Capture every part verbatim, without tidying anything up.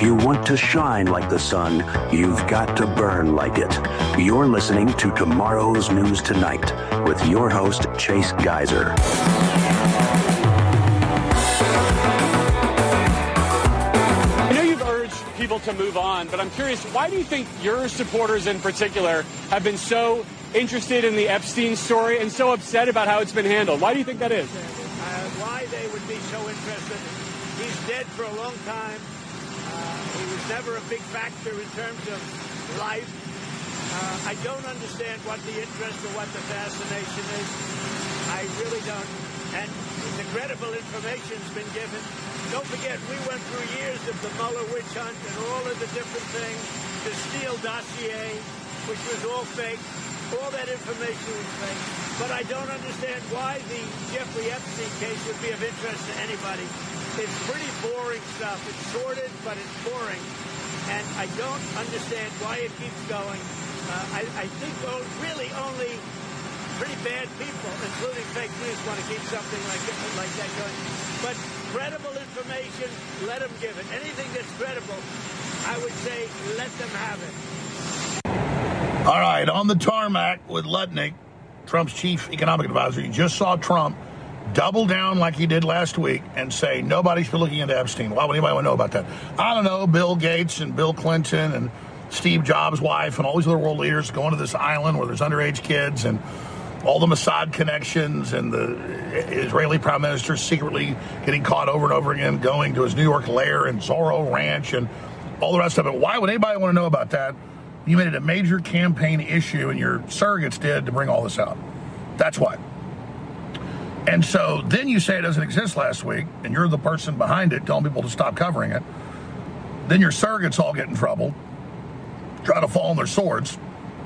you want to shine like the sun, you've got to burn like it. You're listening to Tomorrow's News Tonight with your host, Chase Geiser. I know you've urged people to move on, but I'm curious, why do you think your supporters in particular have been so interested in the Epstein story and so upset about how it's been handled? Why do you think that is? Uh, why they would be so interested? He's dead for a long time. Uh, he was never a big factor in terms of life. Uh, I don't understand what the interest or what the fascination is. I really don't. And the credible information's been given. Don't forget, we went through years of the Mueller witch hunt and all of the different things, the Steele dossier, which was all fake. All that information was fake. But I don't understand why the Jeffrey Epstein case would be of interest to anybody. It's pretty boring stuff. It's sordid, but it's boring. And I don't understand why it keeps going. Uh, I, I think oh, really only pretty bad people, including fake news, want to keep something like, like that going. But credible information, let them give it. Anything that's credible, I would say let them have it. All right, on the tarmac with Lutnick, Trump's chief economic advisor, you just saw Trump double down like he did last week and say nobody should be looking into Epstein. Why would anybody want to know about that? I don't know, Bill Gates and Bill Clinton and Steve Jobs' wife and all these other world leaders going to this island where there's underage kids and all the Mossad connections and the Israeli prime minister secretly getting caught over and over again going to his New York lair and Zorro Ranch and all the rest of it. Why would anybody want to know about that? You made it a major campaign issue, and your surrogates did to bring all this out. That's why. And so then you say it doesn't exist last week, and you're the person behind it telling people to stop covering it. Then your surrogates all get in trouble, try to fall on their swords.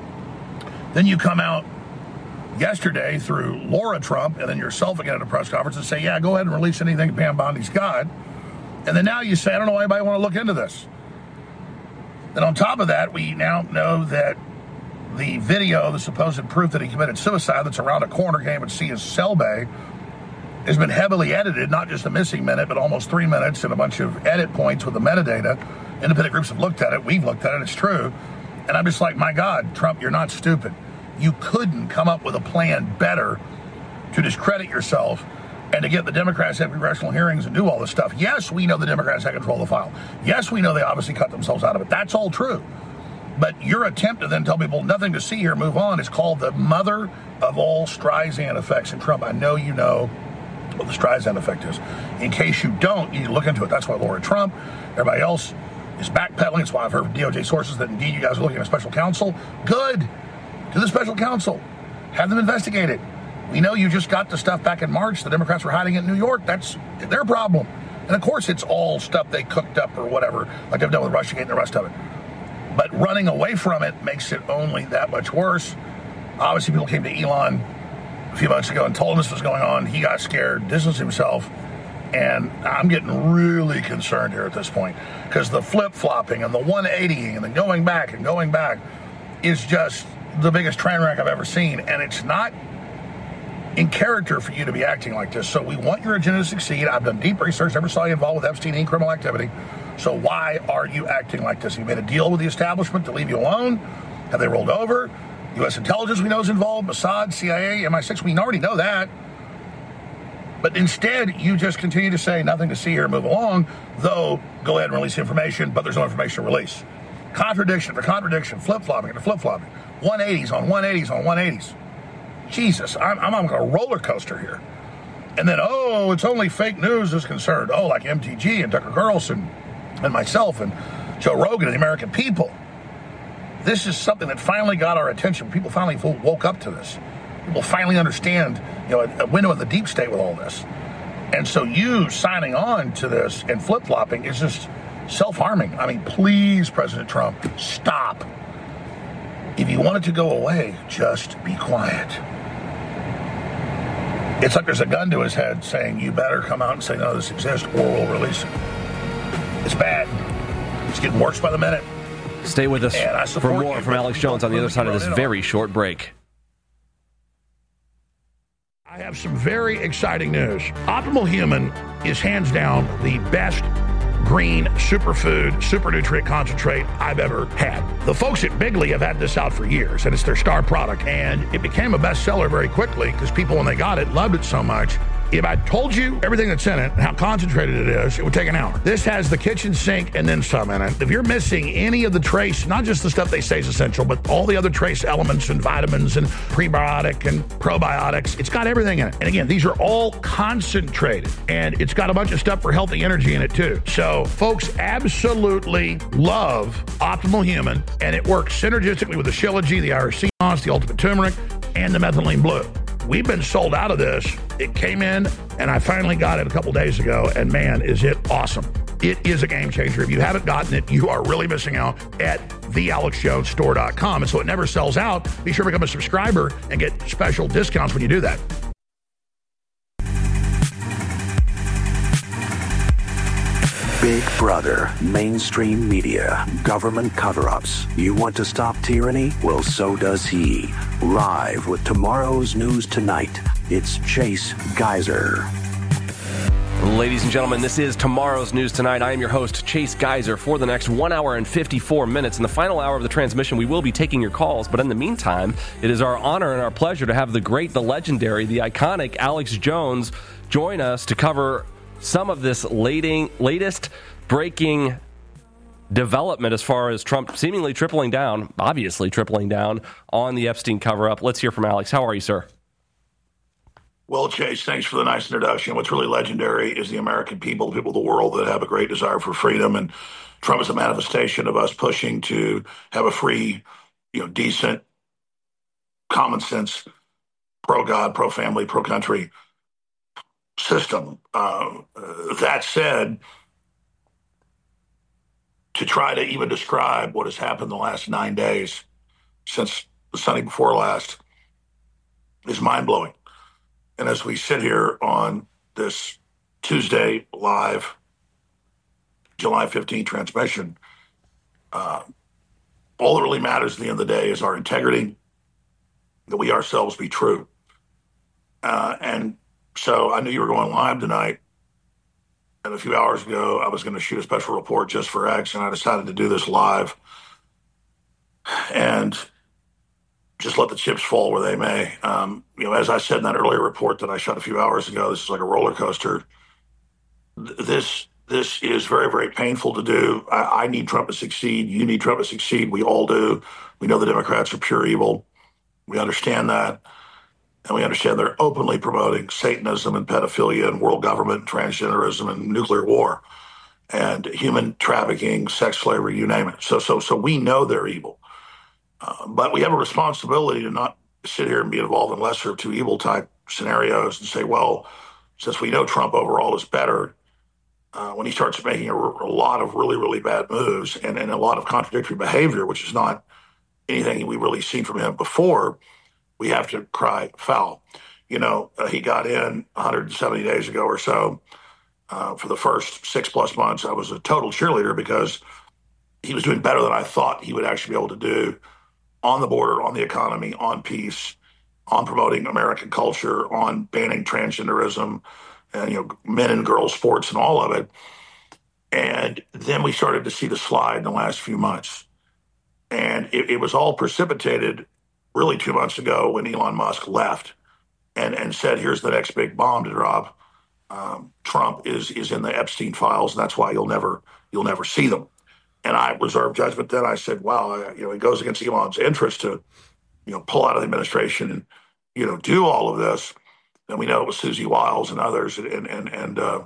Then you come out yesterday through Laura Trump and then yourself again at a press conference and say, yeah, go ahead and release anything Pam Bondi's got. And then now you say, I don't know why anybody want to look into this. And on top of that, we now know that the video, the supposed proof that he committed suicide that's around a corner, can't even see his cell bay, has been heavily edited, not just a missing minute, but almost three minutes and a bunch of edit points with the metadata. Independent groups have looked at it. We've looked at it. It's true. And I'm just like, my God, Trump, you're not stupid. You couldn't come up with a plan better to discredit yourself and to get the Democrats to have congressional hearings and do all this stuff. Yes, we know the Democrats had control of the file. Yes, we know they obviously cut themselves out of it. That's all true. But your attempt to then tell people nothing to see here, move on, is called the mother of all Streisand effects. And Trump, I know you know what the Streisand effect is. In case you don't, you need to look into it. That's why Laura Trump, everybody else is backpedaling. It's why I've heard from D O J sources that indeed you guys are looking at a special counsel. Good. To the special counsel. Have them investigate it. We know you just got the stuff back in March. The Democrats were hiding it in New York. That's their problem. And of course, it's all stuff they cooked up or whatever, like they've done with Russiagate and the rest of it. But running away from it makes it only that much worse. Obviously, people came to Elon a few months ago and told him this was going on. He got scared, distanced himself. And I'm getting really concerned here at this point because the flip-flopping and the one eightying and the going back and going back is just the biggest train wreck I've ever seen. And it's not in character for you to be acting like this. So we want your agenda to succeed. I've done deep research, never saw you involved with Epstein and criminal activity. So why are you acting like this? You made a deal with the establishment to leave you alone. Have they rolled over? U S intelligence we know is involved, Mossad, C I A, M I six, we already know that. But instead, you just continue to say nothing to see here, move along, though go ahead and release the information, but there's no information to release. Contradiction for contradiction, flip-flopping for flip-flopping. one eighties on one eighties on one eighties. Jesus, I'm, I'm on a roller coaster here. And then, oh, it's only fake news is concerned. Oh, like M T G and Tucker Carlson and myself and Joe Rogan and the American people. This is something that finally got our attention. People finally woke up to this. People finally understand, you know, a, a window of the deep state with all this. And so you signing on to this and flip-flopping is just self-harming. I mean, please, President Trump, stop. If you want it to go away, just be quiet. It's like there's a gun to his head saying, you better come out and say, no, this exists, or we'll release it. It's bad. It's getting worse by the minute. Stay with us for more from Alex Jones on the other side of this very short break. I have some very exciting news. Optimal Human is hands down the best green superfood, super nutrient concentrate I've ever had. The folks at Bigley have had this out for years, and it's their star product. And it became a bestseller very quickly because people, when they got it, loved it so much. If I told you everything that's in it and how concentrated it is, it would take an hour. This has the kitchen sink and then some in it. If you're missing any of the trace, not just the stuff they say is essential, but all the other trace elements and vitamins and prebiotic and probiotics, it's got everything in it. And again, these are all concentrated, and it's got a bunch of stuff for healthy energy in it too. So folks absolutely love Optimal Human, and it works synergistically with the Shilajit, the Irish Moss, the Ultimate Turmeric, and the Methylene Blue. We've been sold out of this. It came in, and I finally got it a couple days ago, and man, is it awesome. It is a game changer. If you haven't gotten it, you are really missing out at the alex jones store dot com. And so it never sells out. Be sure to become a subscriber and get special discounts when you do that. Big Brother, mainstream media, government cover-ups. You want to stop tyranny? Well, so does he. Live with Tomorrow's News Tonight, it's Chase Geiser. Ladies and gentlemen, this is Tomorrow's News Tonight. I am your host, Chase Geiser, for the next one hour and fifty-four minutes. In the final hour of the transmission, we will be taking your calls, but in the meantime, it is our honor and our pleasure to have the great, the legendary, the iconic Alex Jones join us to cover some of this lating, latest breaking development as far as Trump seemingly tripling down, obviously tripling down, on the Epstein cover-up. Let's hear from Alex. How are you, sir? Well, Chase, thanks for the nice introduction. What's really legendary is the American people, people of the world that have a great desire for freedom, and Trump is a manifestation of us pushing to have a free, you know, decent, common sense, pro-God, pro-family, pro-country system. Uh, that said, to try to even describe what has happened the last nine days since the Sunday before last is mind-blowing. And as we sit here on this Tuesday live July fifteenth transmission, uh, all that really matters at the end of the day is our integrity, that we ourselves be true. Uh, and So I knew you were going live tonight, and a few hours ago I was going to shoot a special report just for X, and I decided to do this live and just let the chips fall where they may. Um, you know, as I said in that earlier report that I shot a few hours ago, this is like a roller coaster. This this is very, very painful to do. I, I need Trump to succeed. You need Trump to succeed. We all do. We know the Democrats are pure evil. We understand that. And we understand they're openly promoting Satanism and pedophilia and world government, and transgenderism and nuclear war and human trafficking, sex slavery, you name it. So, so, so we know they're evil, uh, but we have a responsibility to not sit here and be involved in lesser of two evil type scenarios and say, well, since we know Trump overall is better, uh, when he starts making a, a lot of really, really bad moves and, and a lot of contradictory behavior, which is not anything we've really seen from him before, we have to cry foul. You know, uh, he got in one hundred seventy days ago or so. Uh, for the first six plus months, I was a total cheerleader because he was doing better than I thought he would actually be able to do on the border, on the economy, on peace, on promoting American culture, on banning transgenderism and, you know, men and girls sports and all of it. And then we started to see the slide in the last few months. And it, it was all precipitated really two months ago when Elon Musk left and, and said, here's the next big bomb to drop. Um, Trump is is in the Epstein files, and that's why you'll never you'll never see them. And I reserved judgment then. I said, wow, I, you know, it goes against Elon's interest to, you know, pull out of the administration and, you know, do all of this. And we know it was Susie Wiles and others and and and uh,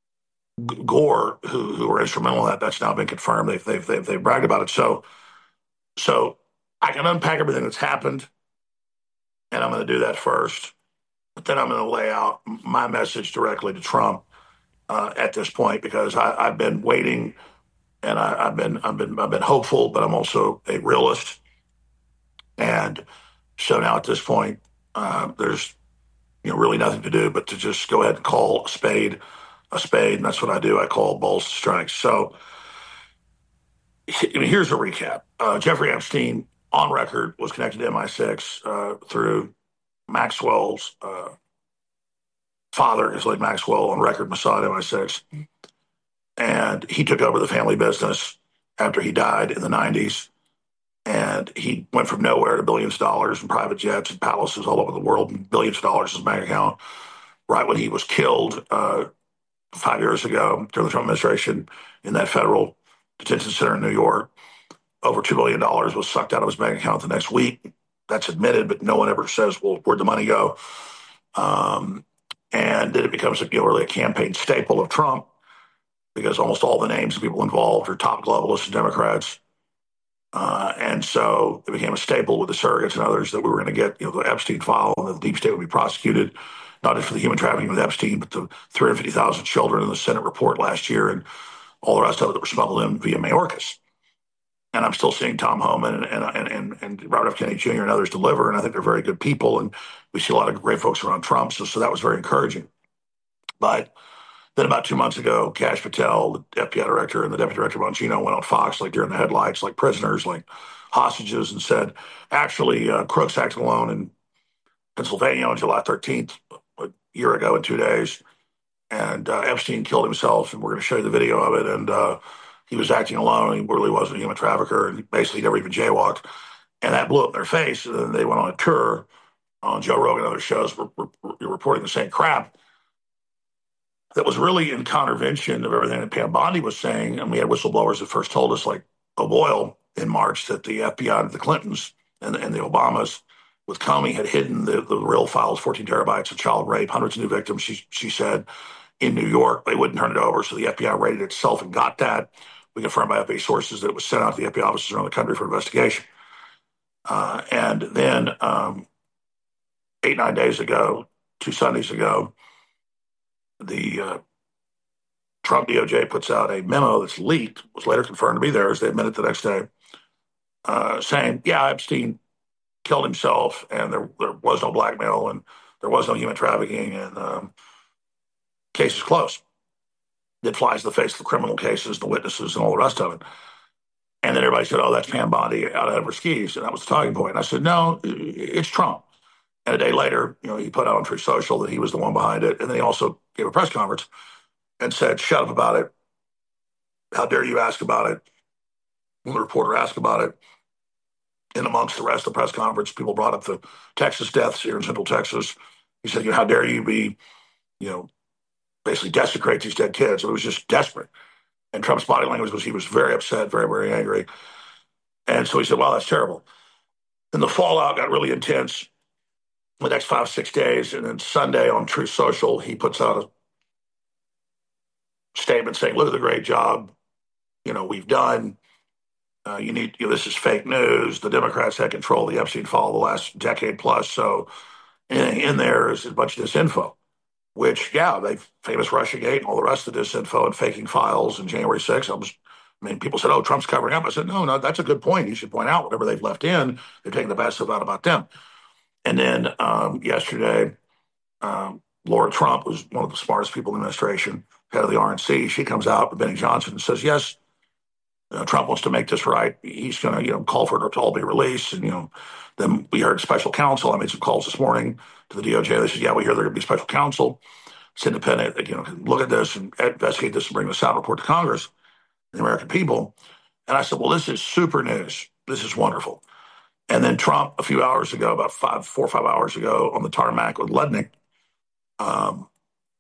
Gore who who were instrumental in that. That's now been confirmed. They've they've they've, they've bragged about it. So so. I can unpack everything that's happened, and I'm going to do that first. But then I'm going to lay out my message directly to Trump uh, at this point because I, I've been waiting, and I, I've been I've been I've been hopeful, but I'm also a realist. And so now at this point, uh, there's you know really nothing to do but to just go ahead and call a spade a spade, and that's what I do. I call balls to strikes. So here's a recap. Uh, Jeffrey Epstein, on record, was connected to M I six uh, through Maxwell's uh, father, Ghislaine Maxwell, on record, Mossad M I six. And he took over the family business after he died in the nineties. And he went from nowhere to billions of dollars in private jets and palaces all over the world, and billions of dollars in his bank account. Right when he was killed uh, five years ago during the Trump administration in that federal detention center in New York, over two billion dollars was sucked out of his bank account the next week. That's admitted, but no one ever says, well, where'd the money go? Um, and then it becomes a, you know, really a campaign staple of Trump, because almost all the names of people involved are top globalists and Democrats. Uh, and so it became a staple with the surrogates and others that we were going to get, you know, the Epstein file, and the deep state would be prosecuted, not just for the human trafficking with Epstein, but the three hundred fifty thousand children in the Senate report last year and all the rest of it that were smuggled in via Mayorkas. And I'm still seeing Tom Homan and, and, and, and Robert F. Kennedy Junior and others deliver, and I think they're very good people, and we see a lot of great folks around Trump, so, so that was very encouraging. But then about two months ago, Kash Patel, the F B I director, and the deputy director Bongino went on Fox, like during the headlights, like prisoners, like hostages, and said, actually, uh, Crooks acted alone in Pennsylvania on July thirteenth, a year ago in two days, and uh, Epstein killed himself, and we're going to show you the video of it, and uh, he was acting alone, he really wasn't a human trafficker, and he basically never even jaywalked, and that blew up in their face, and then they went on a tour on Joe Rogan and other shows, re- re- reporting the same crap. That was really in contravention of everything that Pam Bondi was saying. And we had whistleblowers that first told us, like O'Boyle in March, that the F B I, the Clintons and, and the Obamas with Comey had hidden the, the real files, fourteen terabytes of child rape, hundreds of new victims, she, she said, in New York. They wouldn't turn it over, so the F B I raided itself and got that. We confirmed by F B I sources that it was sent out to the F B I offices around the country for investigation. Uh, and then um, eight, nine days ago, two Sundays ago, the uh, Trump D O J puts out a memo that's leaked, was later confirmed to be theirs. They admit it the next day, uh, saying, yeah, Epstein killed himself, and there, there was no blackmail, and there was no human trafficking, and um, case is closed. It flies in the face of the criminal cases, the witnesses, and all the rest of it. And then everybody said, oh, that's Pam Bondi out of her skis, and that was the talking point. And I said, no, it's Trump. And a day later, you know, he put out on Truth Social that he was the one behind it. And then he also gave a press conference and said, shut up about it. How dare you ask about it? When the reporter asked about it, and amongst the rest of the press conference, people brought up the Texas deaths here in Central Texas. He said, you know, how dare you be, you know, basically desecrate these dead kids. It was just desperate. And Trump's body language was he was very upset, very, very angry. And so he said, wow, that's terrible. Then the fallout got really intense the next five, six days. And then Sunday on Truth Social, he puts out a statement saying, look at the great job, you know, we've done. Uh, you need, you know, this is fake news. The Democrats had control of the Epstein file the last decade plus. So in, in there is a bunch of disinfo, which, yeah, they famous Russiagate and all the rest of the disinfo and faking files in January sixth. I was, I mean, people said, oh, Trump's covering up. I said, no, no, that's a good point. You should point out whatever they've left in, they're taking the bad stuff out about them. And then um, yesterday, um, Laura Trump was one of the smartest people in the administration, head of the R N C. She comes out with Benny Johnson and says, yes, uh, Trump wants to make this right. He's going to, you know, call for it to all be released. And, you know, then we heard special counsel. I made some calls this morning to the D O J. They said, yeah, we hear they're going to be special counsel. It's independent. You know, look at this and investigate this and bring this out, report to Congress, the American people. And I said, well, this is super news. This is wonderful. And then Trump, a few hours ago, about five, four or five hours ago, on the tarmac with Lednick, um,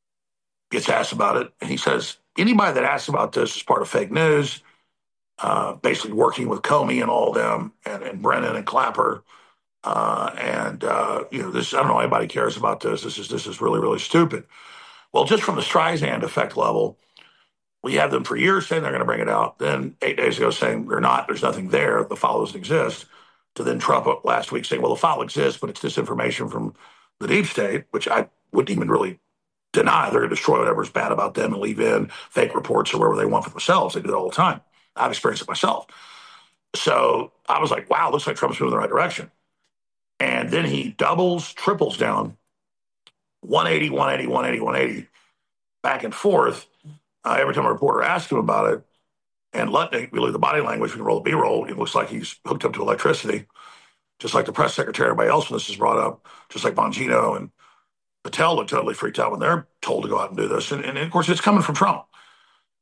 gets asked about it. And he says, anybody that asks about this is part of fake news, uh, basically working with Comey and all of them, and, and Brennan and Clapper. Uh, and, uh, you know, this, I don't know anybody cares about this. This is, this is really, really stupid. Well, just from the Streisand effect level, we have them for years saying they're going to bring it out. Then eight days ago saying they're not, there's nothing there, the file doesn't exist. To then Trump last week saying, well, the file exists, but it's disinformation from the deep state, which I wouldn't even really deny. They're going to destroy whatever's bad about them and leave in fake reports or wherever they want for themselves. They do it all the time. I've experienced it myself. So I was like, wow, looks like Trump's moving in the right direction. And then he doubles, triples down, one eighty, one eighty, one eighty, one eighty, back and forth. Uh, every time a reporter asked him about it, and Lutnick, we look at the body language, we can roll the B-roll, it looks like he's hooked up to electricity, just like the press secretary, everybody else when this is brought up, just like Bongino and Patel look totally freaked out when they're told to go out and do this. And, and of course, it's coming from Trump.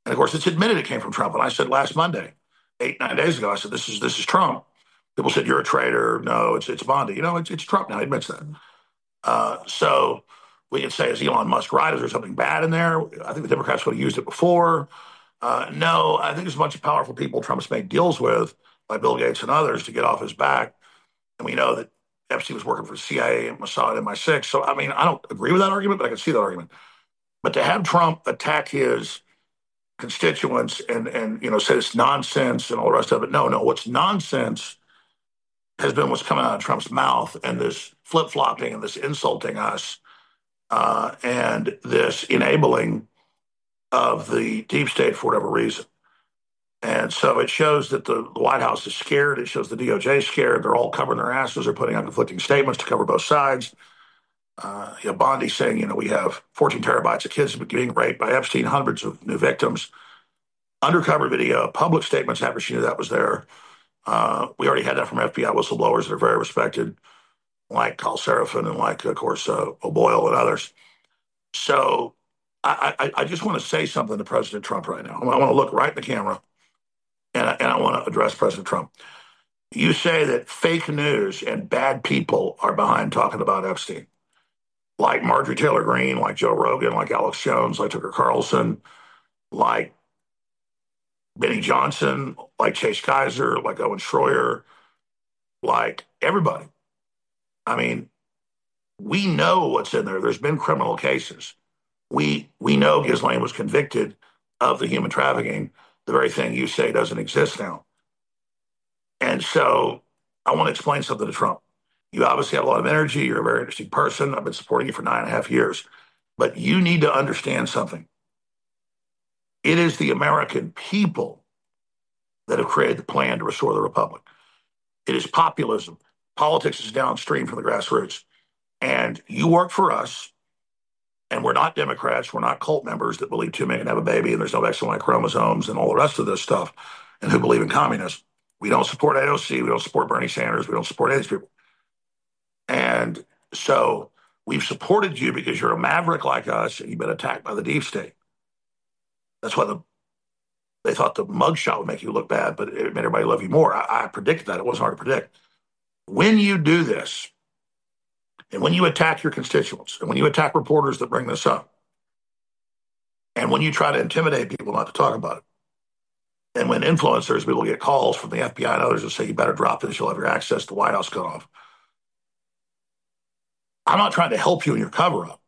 And of course, it's admitted it came from Trump. And I said last Monday, eight, nine days ago, I said, this is this is Trump. People said, you're a traitor. No, it's it's Bondi. You know, it's, it's Trump now. He admits that. Uh, so we can say, is Elon Musk right? Is there something bad in there? I think the Democrats would have used it before. Uh, no, I think there's a bunch of powerful people Trump's made deals with, like Bill Gates and others, to get off his back. And we know that Epstein was working for the C I A and Mossad and M I six. So, I mean, I don't agree with that argument, but I can see that argument. But to have Trump attack his constituents and, and you know, say it's nonsense and all the rest of it, no, no. What's nonsense has been what's coming out of Trump's mouth, and this flip-flopping and this insulting us uh, and this enabling of the deep state for whatever reason. And so it shows that the, the White House is scared. It shows the D O J is scared. They're all covering their asses. They're putting out conflicting statements to cover both sides. Uh, you know, Bondi saying, you know, we have fourteen terabytes of kids being raped by Epstein, hundreds of new victims. Undercover video, public statements after she knew that was there. Uh, we already had that from F B I whistleblowers that are very respected, like Carl Serafin and like, of course, uh, O'Boyle and others. So I, I, I just want to say something to President Trump right now. I want to look right in the camera, and I, and I want to address President Trump. You say that fake news and bad people are behind talking about Epstein, like Marjorie Taylor Greene, like Joe Rogan, like Alex Jones, like Tucker Carlson, like Benny Johnson, like Chase Geiser, like Owen Schroyer, like everybody. I mean, we know what's in there. There's been criminal cases. We we know Ghislaine was convicted of the human trafficking, the very thing you say doesn't exist now. And so I want to explain something to Trump. You obviously have a lot of energy. You're a very interesting person. I've been supporting you for nine and a half years. But you need to understand something. It is the American people that have created the plan to restore the republic. It is populism. Politics is downstream from the grassroots. And you work for us, and we're not Democrats. We're not cult members that believe two men can have a baby and there's no X and Y chromosomes and all the rest of this stuff, and who believe in communism. We don't support A O C. We don't support Bernie Sanders. We don't support any of these people. And so we've supported you because you're a maverick like us, and you've been attacked by the deep state. That's why the, they thought the mugshot would make you look bad, but it made everybody love you more. I, I predicted that. It wasn't hard to predict. When you do this, and when you attack your constituents, and when you attack reporters that bring this up, and when you try to intimidate people not to talk about it, and when influencers, people get calls from the F B I and others that say, you better drop this, you'll have your access to the White House cut off. I'm not trying to help you in your cover-up.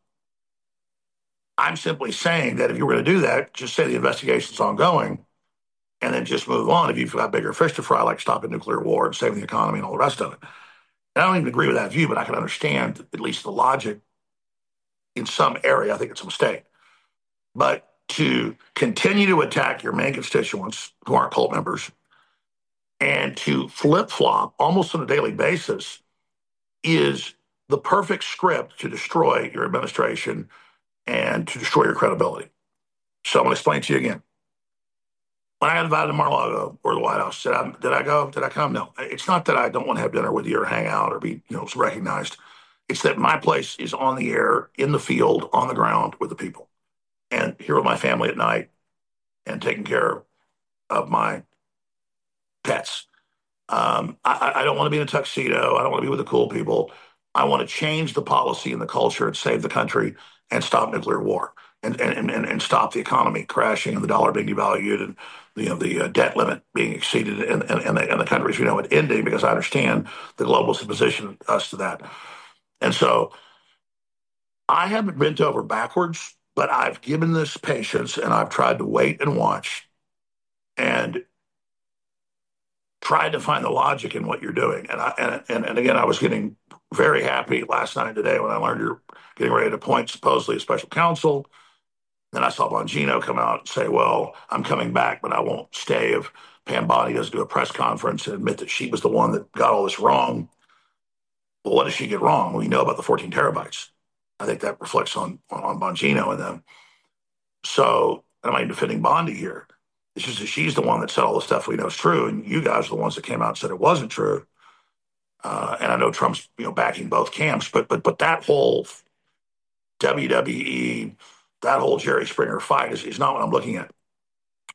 I'm simply saying that if you were going to do that, just say the investigation's ongoing, and then just move on if you've got bigger fish to fry, like stopping nuclear war and saving the economy and all the rest of it. And I don't even agree with that view, but I can understand at least the logic in some area. I think it's a mistake. But to continue to attack your main constituents who aren't cult members and to flip-flop almost on a daily basis is the perfect script to destroy your administration and to destroy your credibility. So I'm going to explain to you again. When I got invited to Mar-a-Lago or the White House, did I, did I go? Did I come? No. It's not that I don't want to have dinner with you or hang out or be, you know, recognized. It's that my place is on the air, in the field, on the ground with the people. And here with my family at night and taking care of my pets. Um, I, I don't want to be in a tuxedo. I don't want to be with the cool people. I want to change the policy and the culture and save the country and stop nuclear war and and, and, and stop the economy crashing and the dollar being devalued and you know, the uh, debt limit being exceeded and, and, and, the, and the countries, you know, it ending, because I understand the globalists have positioned us to that. And so I haven't bent over backwards, but I've given this patience and I've tried to wait and watch and tried to find the logic in what you're doing. And I and, and, and again, I was getting very happy last night and today when I learned you're getting ready to appoint supposedly a special counsel. Then I saw Bongino come out and say, well, I'm coming back, but I won't stay if Pam Bondi doesn't do a press conference and admit that she was the one that got all this wrong. Well, what does she get wrong? We know about the fourteen terabytes. I think that reflects on, on, on Bongino and them. So I'm not even defending Bondi here. It's just that she's the one that said all the stuff we know is true, and you guys are the ones that came out and said it wasn't true. Uh, and I know Trump's, you know, backing both camps, but but but that whole W W E, that whole Jerry Springer fight is, is not what I'm looking at.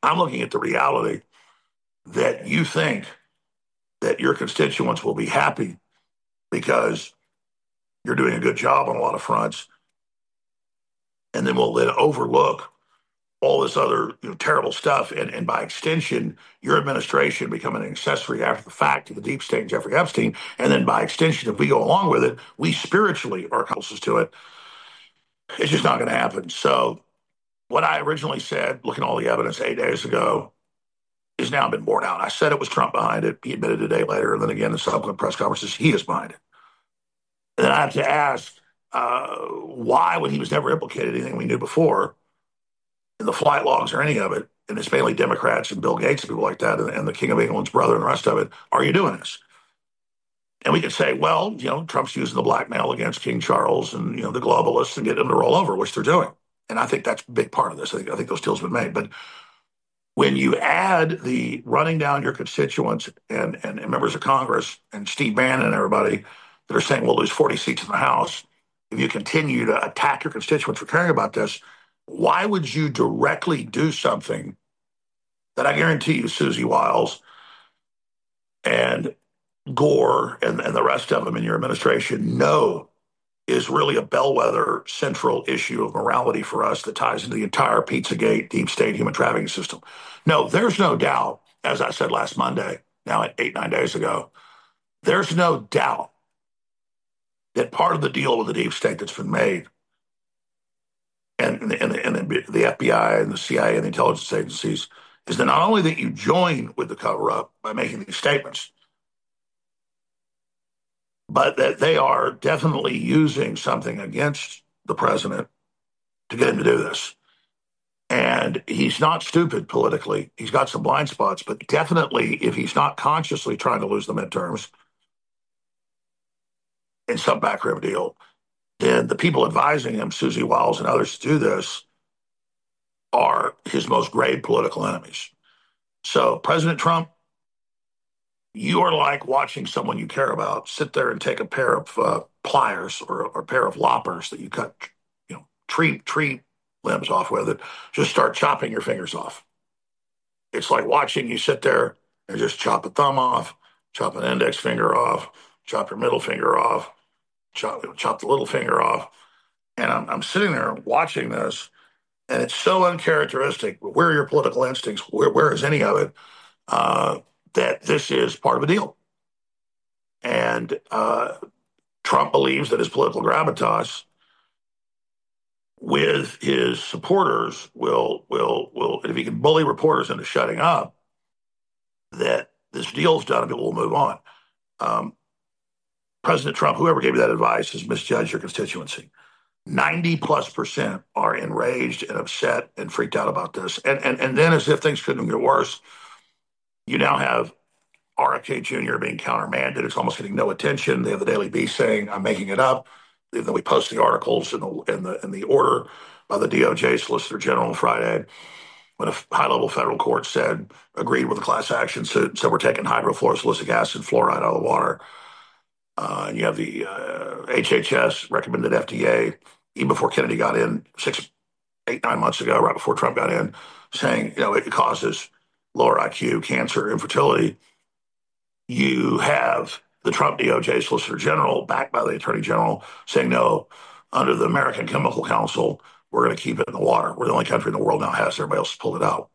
I'm looking at the reality that you think that your constituents will be happy because you're doing a good job on a lot of fronts, and then we'll then overlook all this other you know, terrible stuff, and, and by extension, your administration becoming an accessory after the fact to the deep state and Jeffrey Epstein, and then by extension, if we go along with it, we spiritually are closest to it. It's just not going to happen. So what I originally said, looking at all the evidence eight days ago, has now been borne out. I said it was Trump behind it. He admitted a day later, and then again in subsequent press conferences, he is behind it. And then I have to ask, uh, why, when he was never implicated in anything we knew before, in the flight logs or any of it, and it's mainly Democrats and Bill Gates and people like that, and, and the King of England's brother and the rest of it, are you doing this? And we could say, well, you know, Trump's using the blackmail against King Charles and, you know, the globalists and get them to roll over, which they're doing. And I think that's a big part of this. I think, I think those deals have been made. But when you add the running down your constituents and, and, and members of Congress and Steve Bannon and everybody that are saying we'll lose forty seats in the House, if you continue to attack your constituents for caring about this, why would you directly do something that I guarantee you Susie Wiles and Gore and, and the rest of them in your administration know is really a bellwether central issue of morality for us that ties into the entire Pizzagate, deep state, human trafficking system? No, there's no doubt, as I said last Monday, now eight, nine days ago, there's no doubt that part of the deal with the deep state that's been made and, and, and, and the F B I and the C I A and the intelligence agencies is that not only that you join with the cover-up by making these statements, but that they are definitely using something against the president to get him to do this. And he's not stupid politically. He's got some blind spots, but definitely if he's not consciously trying to lose the midterms in some backroom deal, then the people advising him, Susie Wiles and others, to do this are his most grave political enemies. So President Trump, you are like watching someone you care about sit there and take a pair of uh, pliers or, or a pair of loppers that you cut, you know, tree tree limbs off with it. Just start chopping your fingers off. It's like watching you sit there and just chop a thumb off, chop an index finger off, chop your middle finger off, chop chop the little finger off. And I'm, I'm sitting there watching this, and it's so uncharacteristic. Where are your political instincts? Where, where is any of it? Uh, that this is part of a deal. And uh, Trump believes that his political gravitas with his supporters will, will, will, if he can bully reporters into shutting up, that this deal's done and people will move on. Um, President Trump, whoever gave you that advice, has misjudged your constituency. ninety plus percent are enraged and upset and freaked out about this. And, and, and then as if things couldn't get worse, you now have R F K Junior being countermanded. It's almost getting no attention. They have the Daily Beast saying, I'm making it up. Then we post the articles in the, in the, in the order by the D O J Solicitor General on Friday, when a high-level federal court said, agreed with the class action suit, said we're taking hydrofluorosilicic acid fluoride out of the water. Uh, and you have the uh, H H S recommended F D A, even before Kennedy got in, six, eight, nine months ago, right before Trump got in, saying, you know, it causes lower I Q, cancer, infertility. You have the Trump D O J Solicitor General, backed by the Attorney General, saying, no, under the American Chemical Council, we're going to keep it in the water. We're the only country in the world now has it. Everybody else has pulled it out.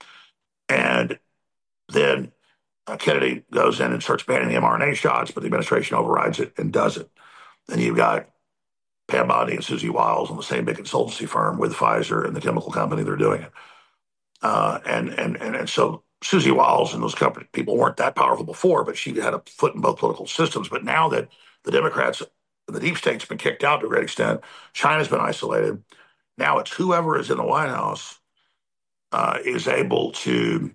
And then uh, Kennedy goes in and starts banning the mRNA shots, but the administration overrides it and does it. Then you've got Pam Bondi and Susie Wiles on the same big consultancy firm with Pfizer and the chemical company. They're doing it. Uh, and, and, and, and so Susie Wiles and those company people weren't that powerful before, but she had a foot in both political systems. But now that the Democrats, the deep state's been kicked out to a great extent, China's been isolated. Now it's whoever is in the White House uh, is able to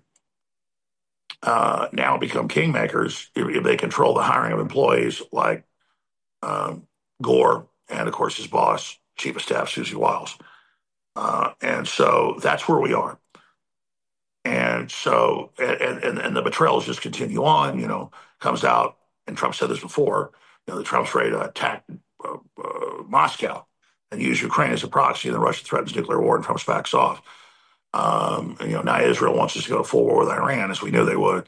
uh, now become kingmakers if, if they control the hiring of employees like um, Gore and, of course, his boss, Chief of Staff Susie Wiles. Uh, and so that's where we are. And so, and, and, and the betrayals just continue on, you know, comes out, and Trump said this before, you know, that Trump's ready to attack uh, uh, Moscow and use Ukraine as a proxy, and then Russia threatens nuclear war, and Trump backs off. Um, and, you know, now Israel wants us to go to full war with Iran, as we knew they would.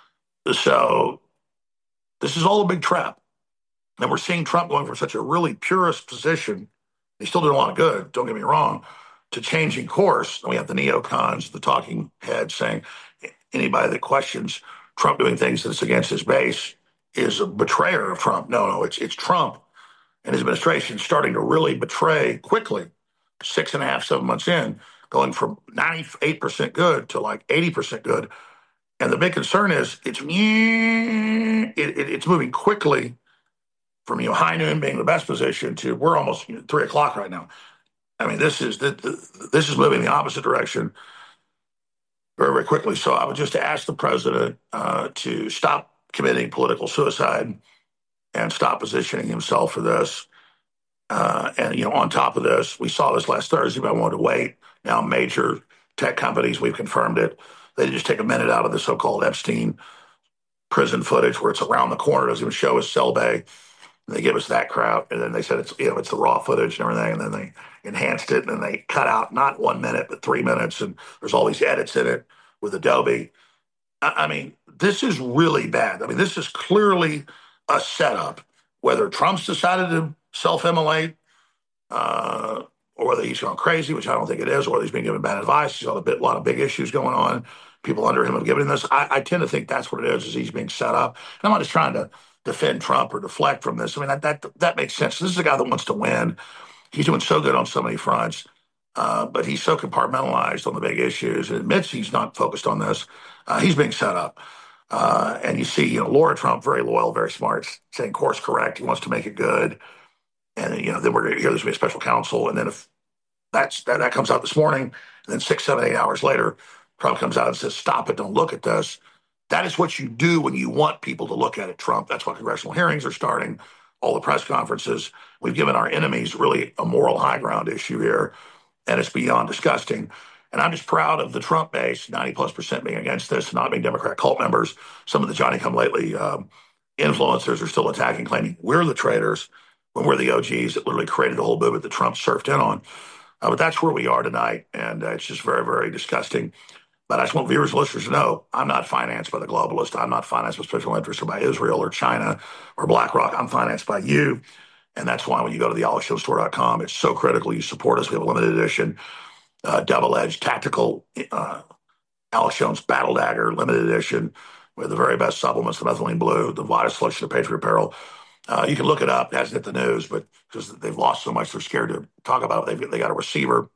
So this is all a big trap. And we're seeing Trump going from such a really purist position. He's still doing a lot of good, don't get me wrong, to changing course. And we have the neocons, the talking heads saying anybody that questions Trump doing things that's against his base is a betrayer of Trump. No, no, it's it's Trump and his administration starting to really betray quickly, six and a half, seven months in, going from ninety-eight percent good to like eighty percent good. And the big concern is it's it, it, it's moving quickly from, you know, high noon being the best position to we're almost, you know, three o'clock right now. I mean, this is the, the, this is moving the opposite direction very, very quickly. So I would just ask the president uh, to stop committing political suicide and stop positioning himself for this. Uh, and, you know, on top of this, we saw this last Thursday, but I wanted to wait. Now major tech companies, we've confirmed it. They just take a minute out of the so-called Epstein prison footage where it's around the corner, doesn't even show his cell bay. They give us that crowd, and then they said it's, you know, it's the raw footage and everything, and then they enhanced it, and then they cut out not one minute but three minutes, and there's all these edits in it with Adobe. I, I mean, this is really bad. I mean, this is clearly a setup. Whether Trump's decided to self-immolate, uh, or whether he's gone crazy, which I don't think it is, or whether he's been given bad advice, he's got a bit, a lot of big issues going on. People under him have given him this. I, I tend to think that's what it is, is he's being set up. And I'm not just trying to defend Trump or deflect from this. I mean, that that, that makes sense. This is a guy that wants to win. He's doing so good on so many fronts, uh, but he's so compartmentalized on the big issues and admits he's not focused on this. Uh, he's being set up. Uh, and you see, you know, Laura Trump, very loyal, very smart, saying course correct. He wants to make it good. And, you know, then we're going to hear there's going to be a special counsel. And then if that's, that, that comes out this morning, and then six, seven, eight hours later, Trump comes out and says, stop it, don't look at this. That is what you do when you want people to look at it, Trump. That's why congressional hearings are starting, all the press conferences. We've given our enemies really a moral high ground issue here, and it's beyond disgusting. And I'm just proud of the Trump base, ninety plus percent being against this, not being Democrat cult members. Some of the Johnny-come-lately um, influencers are still attacking, claiming we're the traitors when we're the O Gs that literally created the whole movement that Trump surfed in on. Uh, but that's where we are tonight, and uh, it's just very, very disgusting. But I just want viewers and listeners to know I'm not financed by the globalists. I'm not financed by special interests or by Israel or China or BlackRock. I'm financed by you. And that's why when you go to the alex jones store dot com, it's so critical you support us. We have a limited edition, uh, double-edged tactical uh, Alex Jones Battle Dagger limited edition with the very best supplements, the methylene blue, the widest selection of Patriot apparel. Uh, you can look it up. It hasn't hit the news, but because they've lost so much, they're scared to talk about it. They've, they got a receiver.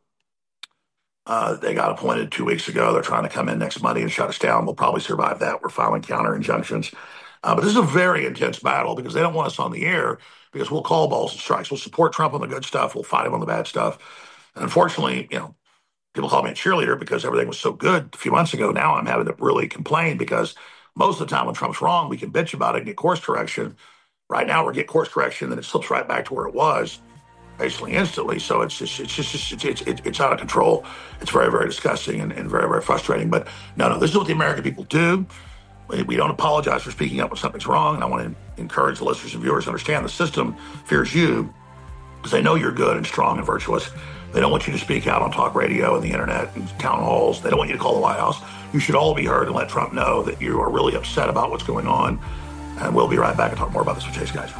Uh, they got appointed two weeks ago. They're trying to come in next Monday and shut us down. We'll probably survive that. We're filing counter injunctions. Uh, but this is a very intense battle because they don't want us on the air because we'll call balls and strikes. We'll support Trump on the good stuff. We'll fight him on the bad stuff. And unfortunately, you know, people call me a cheerleader because everything was so good a few months ago. Now I'm having to really complain because most of the time when Trump's wrong, we can bitch about it and get course correction. Right now we're getting course correction and it slips right back to where it was, basically instantly. So it's just, it's just, it's, it's, it's, it's out of control. It's very, very disgusting and, and very, very frustrating. But no, no, this is what the American people do. We, we don't apologize for speaking up when something's wrong. And I want to encourage the listeners and viewers to understand the system fears you because they know you're good and strong and virtuous. They don't want you to speak out on talk radio and the internet and town halls. They don't want you to call the White House. You should all be heard and let Trump know that you are really upset about what's going on. And we'll be right back and talk more about this with Chase Geiser.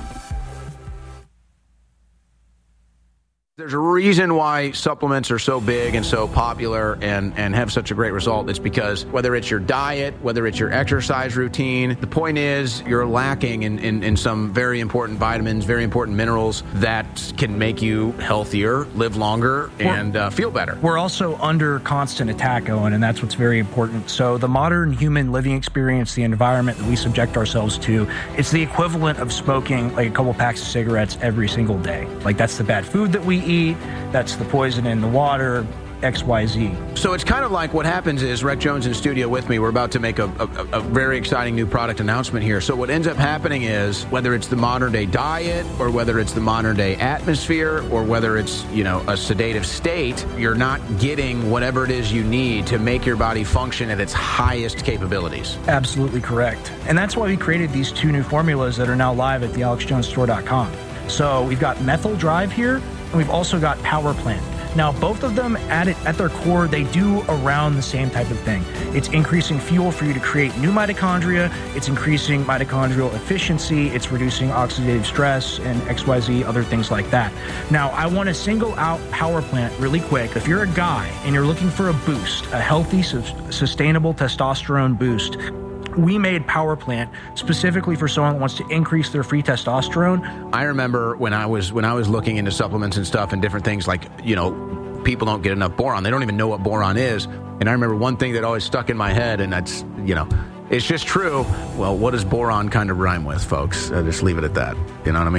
There's a reason why supplements are so big and so popular and, and have such a great result. It's because whether it's your diet, whether it's your exercise routine, the point is you're lacking in, in, in some very important vitamins, very important minerals that can make you healthier, live longer, and uh, feel better. We're also under constant attack, Owen, and that's what's very important. So the modern human living experience, the environment that we subject ourselves to, it's the equivalent of smoking like a couple packs of cigarettes every single day. Like that's the bad food that we eat. Eat, that's the poison in the water, X Y Z. So it's kind of like what happens is Rec Jones in studio with me. We're about to make a, a, a very exciting new product announcement here. So what ends up happening is whether it's the modern day diet or whether it's the modern day atmosphere or whether it's, you know, a sedative state, you're not getting whatever it is you need to make your body function at its highest capabilities. Absolutely correct. And that's why we created these two new formulas that are now live at the alex jones store dot com. So we've got Methyl Drive here. And we've also got Power Plant. Now, both of them at it at their core, they do around the same type of thing. It's increasing fuel for you to create new mitochondria. It's increasing mitochondrial efficiency. It's reducing oxidative stress and X Y Z, other things like that. Now, I want to single out Power Plant really quick. If you're a guy and you're looking for a boost, a healthy, sustainable testosterone boost, we made Power Plant specifically for someone that wants to increase their free testosterone. I remember when I was when I was looking into supplements and stuff and different things, like, you know, people don't get enough boron. They don't even know what boron is. And I remember one thing that always stuck in my head, and that's, you know, it's just true. Well, what does boron kind of rhyme with, folks? I'll just leave it at that. You know what I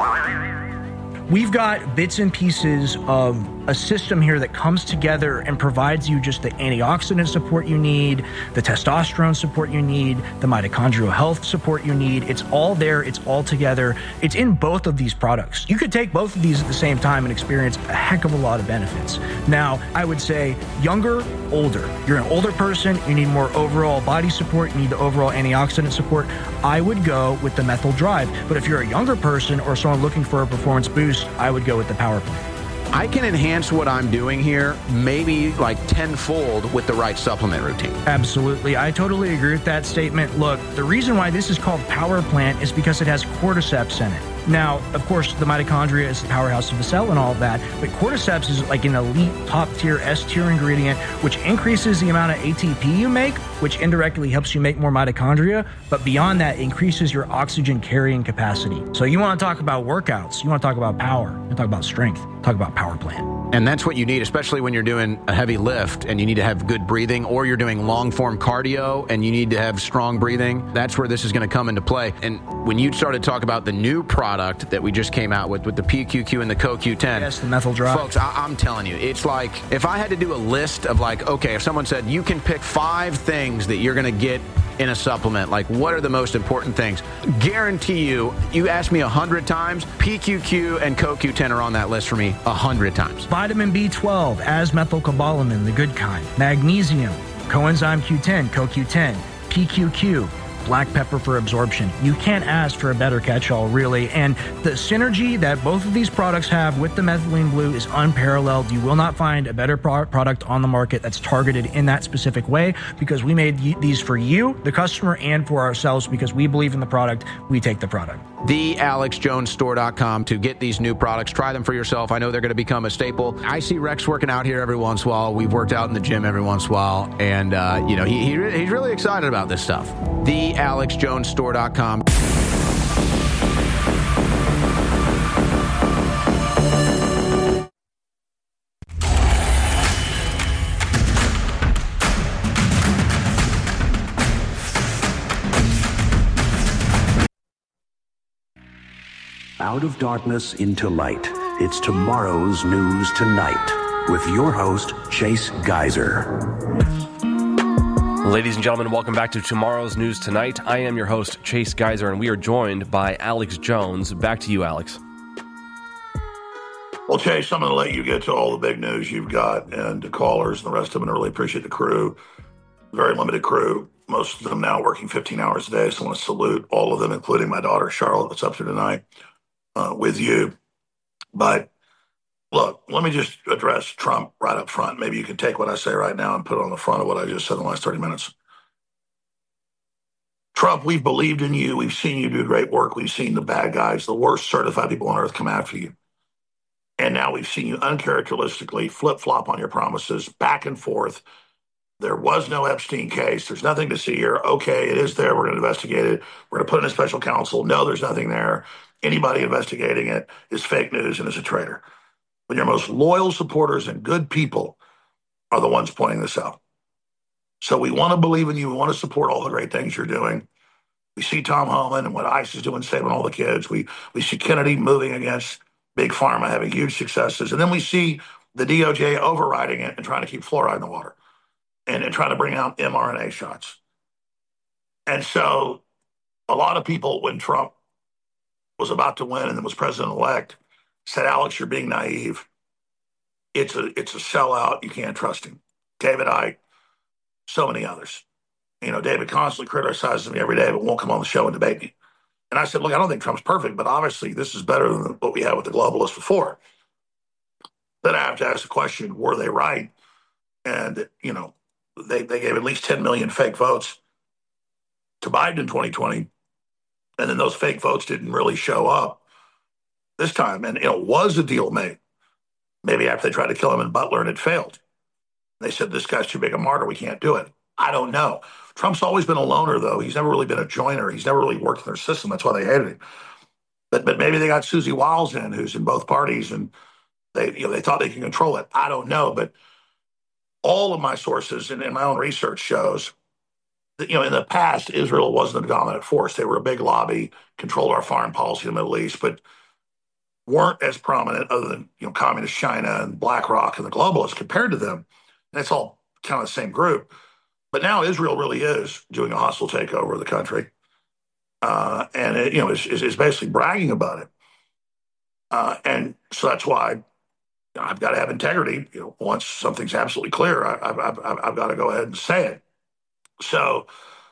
mean? We've got bits and pieces of a system here that comes together and provides you just the antioxidant support you need, the testosterone support you need, the mitochondrial health support you need. It's all there. It's all together. It's in both of these products. You could take both of these at the same time and experience a heck of a lot of benefits. Now, I would say younger, older. You're an older person. You need more overall body support. You need the overall antioxidant support. I would go with the Methyl Drive. But if you're a younger person or someone looking for a performance boost, I would go with the Power Plant. I can enhance what I'm doing here maybe like tenfold with the right supplement routine. Absolutely. I totally agree with that statement. Look, the reason why this is called Power Plant is because it has cordyceps in it. Now, of course, the mitochondria is the powerhouse of the cell and all of that, but cordyceps is like an elite top-tier S-tier ingredient, which increases the amount of A T P you make, which indirectly helps you make more mitochondria, but beyond that, increases your oxygen carrying capacity. So you want to talk about workouts, you want to talk about power, you want to talk about strength, talk about Power Plant. And that's what you need, especially when you're doing a heavy lift and you need to have good breathing, or you're doing long-form cardio and you need to have strong breathing. That's where this is going to come into play. And when you started to talk about the new product that we just came out with, with the P Q Q and the C O Q ten. Yes, the Methyl Drive. Folks, I- I'm telling you, it's like, if I had to do a list of like, okay, if someone said, you can pick five things that you're going to get in a supplement, like what are the most important things? Guarantee you, you ask me a hundred times, P Q Q and C O Q ten are on that list for me a hundred times. Vitamin B twelve, as-methylcobalamin, the good kind. Magnesium, coenzyme Q ten, C O Q ten, P Q Q, black pepper for absorption. You can't ask for a better catch-all, really. And the synergy that both of these products have with the methylene blue is unparalleled. You will not find a better pro- product on the market that's targeted in that specific way, because we made y- these for you, the customer, and for ourselves, because we believe in the product. We take the product. the alex jones store dot com to get these new products. Try them for yourself. I know they're going to become a staple. I see Rex working out here every once in a while. We've worked out in the gym every once in a while. And, uh, you know, he, he re- he's really excited about this stuff. the alex jones store dot com. Out of darkness into light. It's tomorrow's news tonight with your host, Chase Geyser. Ladies and gentlemen, welcome back to Tomorrow's News Tonight. I am your host, Chase Geyser, and we are joined by Alex Jones. Back to you, Alex. Well, Chase, I'm going to let you get to all the big news you've got and the callers and the rest of them. And I really appreciate the crew. Very limited crew. Most of them now working fifteen hours a day. So I want to salute all of them, including my daughter, Charlotte, that's up here tonight uh, with you. But look, let me just address Trump right up front. Maybe you can take what I say right now and put it on the front of what I just said in the last thirty minutes. Trump, we've believed in you. We've seen you do great work. We've seen the bad guys, the worst certified people on earth come after you. And now we've seen you uncharacteristically flip-flop on your promises, back and forth. There was no Epstein case. There's nothing to see here. Okay, it is there. We're going to investigate it. We're going to put in a special counsel. No, there's nothing there. Anybody investigating it is fake news and is a traitor. But your most loyal supporters and good people are the ones pointing this out. So we want to believe in you. We want to support all the great things you're doing. We see Tom Homan and what ICE is doing, saving all the kids. We we see Kennedy moving against Big Pharma, having huge successes. And then we see the D O J overriding it and trying to keep fluoride in the water and, and trying to bring out mRNA shots. And so a lot of people, when Trump was about to win and then was president-elect, said, Alex, you're being naive. It's a it's a sellout. You can't trust him. David Icke, so many others. You know, David constantly criticizes me every day, but won't come on the show and debate me. And I said, look, I don't think Trump's perfect, but obviously this is better than what we had with the globalists before. then I have to ask the question, were they right? And, you know, they, they gave at least ten million fake votes to Biden in twenty twenty. And then those fake votes didn't really show up this time. And, you know, was a deal made? Maybe after they tried to kill him in Butler and it failed. They said, this guy's too big a martyr. We can't do it. I don't know. Trump's always been a loner, though. He's never really been a joiner. He's never really worked in their system. That's why they hated him. But but maybe they got Susie Wiles in, who's in both parties, and they you know they thought they can control it. I don't know. But all of my sources and, and my own research shows that, you know, in the past, Israel wasn't a dominant force. They were a big lobby, controlled our foreign policy in the Middle East, but weren't as prominent other than, you know, communist China and BlackRock and the globalists compared to them. And it's all kind of the same group. But now Israel really is doing a hostile takeover of the country. Uh, and, it, you know, is, is, is basically bragging about it. Uh, and so that's why I've got to have integrity. You know, once something's absolutely clear, I, I've, I've, I've got to go ahead and say it. So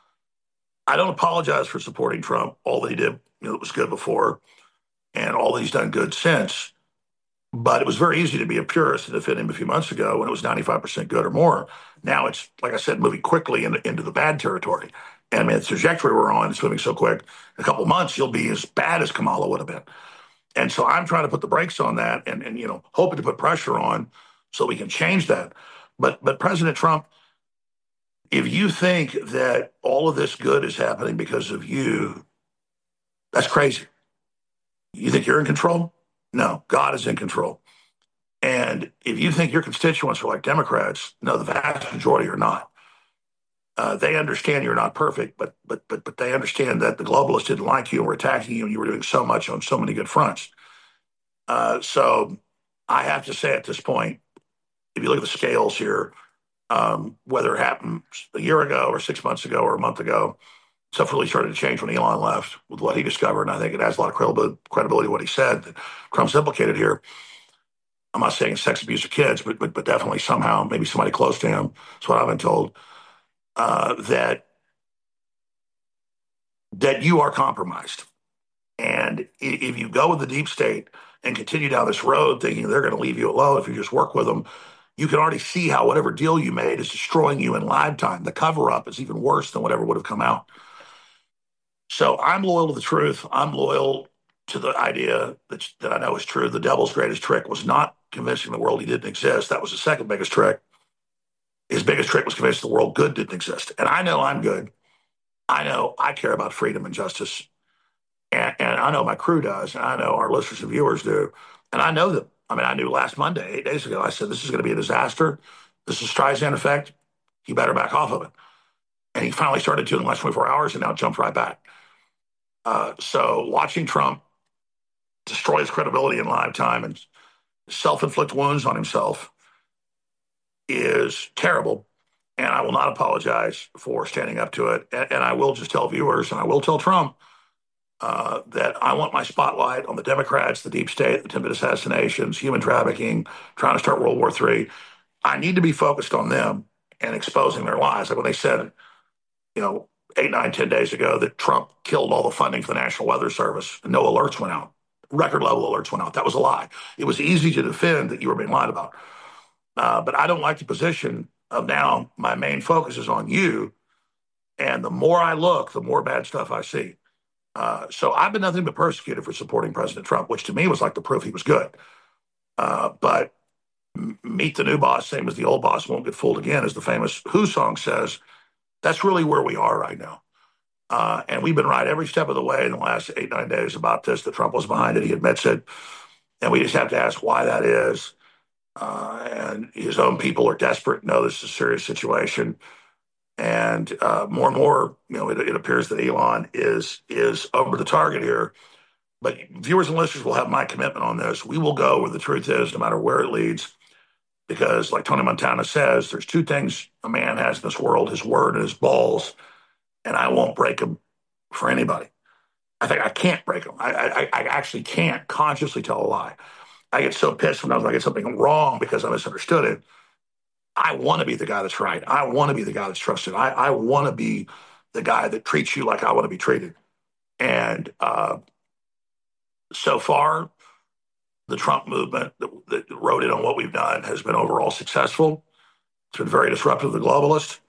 I don't apologize for supporting Trump. All that he did, you know, it was good before, and all that he's done good since. But it was very easy to be a purist and defend him a few months ago when it was ninety-five percent good or more. Now it's, like I said, moving quickly into, into the bad territory. And I mean, the trajectory we're on is moving so quick. In a couple of months, you'll be as bad as Kamala would have been. And so I'm trying to put the brakes on that and, and you know, hoping to put pressure on so we can change that. But but President Trump, if you think that all of this good is happening because of you, that's crazy. You think you're in control? No, God is in control. And if you think your constituents are like Democrats, no, the vast majority are not. Uh, they understand you're not perfect, but but but but they understand that the globalists didn't like you and were attacking you, and you were doing so much on so many good fronts. Uh, so I have to say at this point, if you look at the scales here, um, whether it happened a year ago or six months ago or a month ago, stuff really started to change when Elon left with what he discovered, and I think it has a lot of credibility, credibility what he said that Trump's implicated here. I'm not saying sex abuse of kids, but but but definitely somehow, maybe somebody close to him. That's what I've been told. Uh, that that you are compromised. And if you go with the deep state and continue down this road thinking they're going to leave you alone if you just work with them, you can already see how whatever deal you made is destroying you in lifetime. The cover-up is even worse than whatever would have come out. So I'm loyal to the truth. I'm loyal to the idea that, that I know is true. The devil's greatest trick was not convincing the world he didn't exist. That was the second biggest trick. His biggest trick was convincing the world good didn't exist. And I know I'm good. I know I care about freedom and justice. And, and I know my crew does. And I know our listeners and viewers do. And I know that, I mean, I knew last Monday, eight days ago, I said, this is going to be a disaster. This is Streisand effect. You better back off of it. And he finally started to in the last twenty-four hours and now jumped right back. Uh, so watching Trump destroy his credibility in live time and self-inflict wounds on himself is terrible, and I will not apologize for standing up to it. And, and I will just tell viewers, and I will tell Trump, uh, that I want my spotlight on the Democrats, the deep state, the attempted assassinations, human trafficking, trying to start World War Three. I need to be focused on them and exposing their lies. Like when they said, you know, eight, nine, ten days ago that Trump killed all the funding for the National Weather Service and no alerts went out. Record level alerts went out. That was a lie. It was easy to defend that you were being lied about. Uh, but I don't like the position of now my main focus is on you. And the more I look, the more bad stuff I see. Uh, so I've been nothing but persecuted for supporting President Trump, which to me was like the proof he was good. Uh, but m- meet the new boss, same as the old boss, won't get fooled again, as the famous Who song says. That's really where we are right now. Uh, and we've been right every step of the way in the last eight, nine days about this, that Trump was behind it. He admits it. And we just have to ask why that is. Uh, and his own people are desperate, know this is a serious situation. And uh, more and more, you know, it, it appears that Elon is is over the target here. But viewers and listeners will have my commitment on this. We will go where the truth is, no matter where it leads. Because like Tony Montana says, there's two things a man has in this world, his word and his balls. And I won't break them for anybody. I think I can't break them. I, I, I actually can't consciously tell a lie. I get so pissed sometimes when I get something wrong because I misunderstood it. I want to be the guy that's right. I want to be the guy that's trusted. I, I want to be the guy that treats you like I want to be treated. And uh, so far, the Trump movement that, that wrote in on what we've done has been overall successful. It's been very disruptive to the globalists.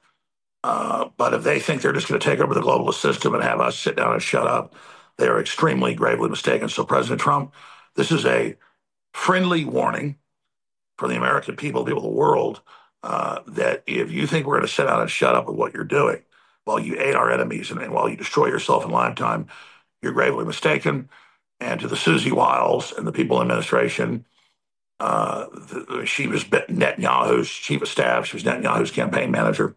Uh, but if they think they're just going to take over the globalist system and have us sit down and shut up, they are extremely gravely mistaken. So President Trump, this is a friendly warning for the American people, people of the world, uh, that if you think we're going to sit down and shut up with what you're doing while you aid our enemies and, and while you destroy yourself in lifetime, you're gravely mistaken. And to the Susie Wiles and the people in administration, uh, the, she was Netanyahu's chief of staff. She was Netanyahu's campaign manager.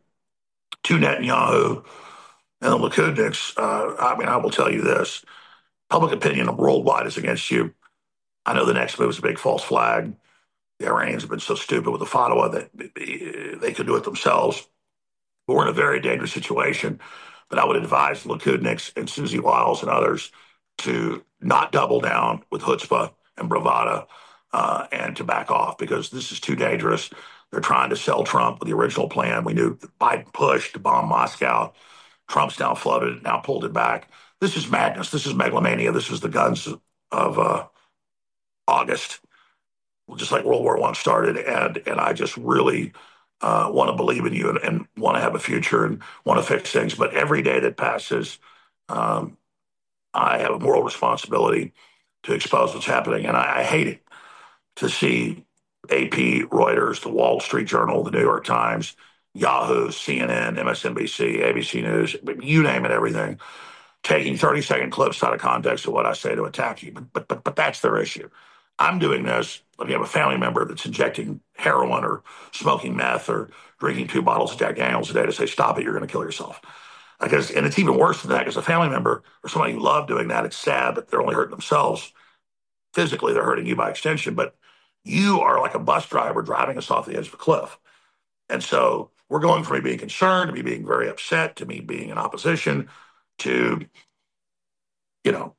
To Netanyahu and the Likudniks, uh, I mean, I will tell you this. Public opinion worldwide is against you. I know the next move is a big false flag. The Iranians have been so stupid with the fatwa that they could do it themselves. But we're in a very dangerous situation. But I would advise the Likudniks and Susie Wiles and others to not double down with chutzpah and bravado uh, and to back off, because this is too dangerous. They're trying to sell Trump with the original plan. We knew Biden pushed to bomb Moscow. Trump's now floated it, now pulled it back. This is madness. This is megalomania. This is the guns of uh, August, just like World War One started. And and I just really uh, want to believe in you and, and want to have a future and want to fix things. But every day that passes, um, I have a moral responsibility to expose what's happening. And I, I hate it to see A P, Reuters, the Wall Street Journal, the New York Times, Yahoo, C N N, M S N B C, A B C News, you name it, everything, taking thirty-second clips out of context of what I say to attack you. But, but, but, but that's their issue. I'm doing this if you have a family member that's injecting heroin or smoking meth or drinking two bottles of Jack Daniels a day to say, stop it, you're going to kill yourself. Because, and it's even worse than that, because a family member or somebody you love doing that, it's sad, but they're only hurting themselves. Physically, they're hurting you by extension, but you are like a bus driver driving us off the edge of a cliff. And so we're going from me being concerned to me being very upset to me being in opposition to, you know,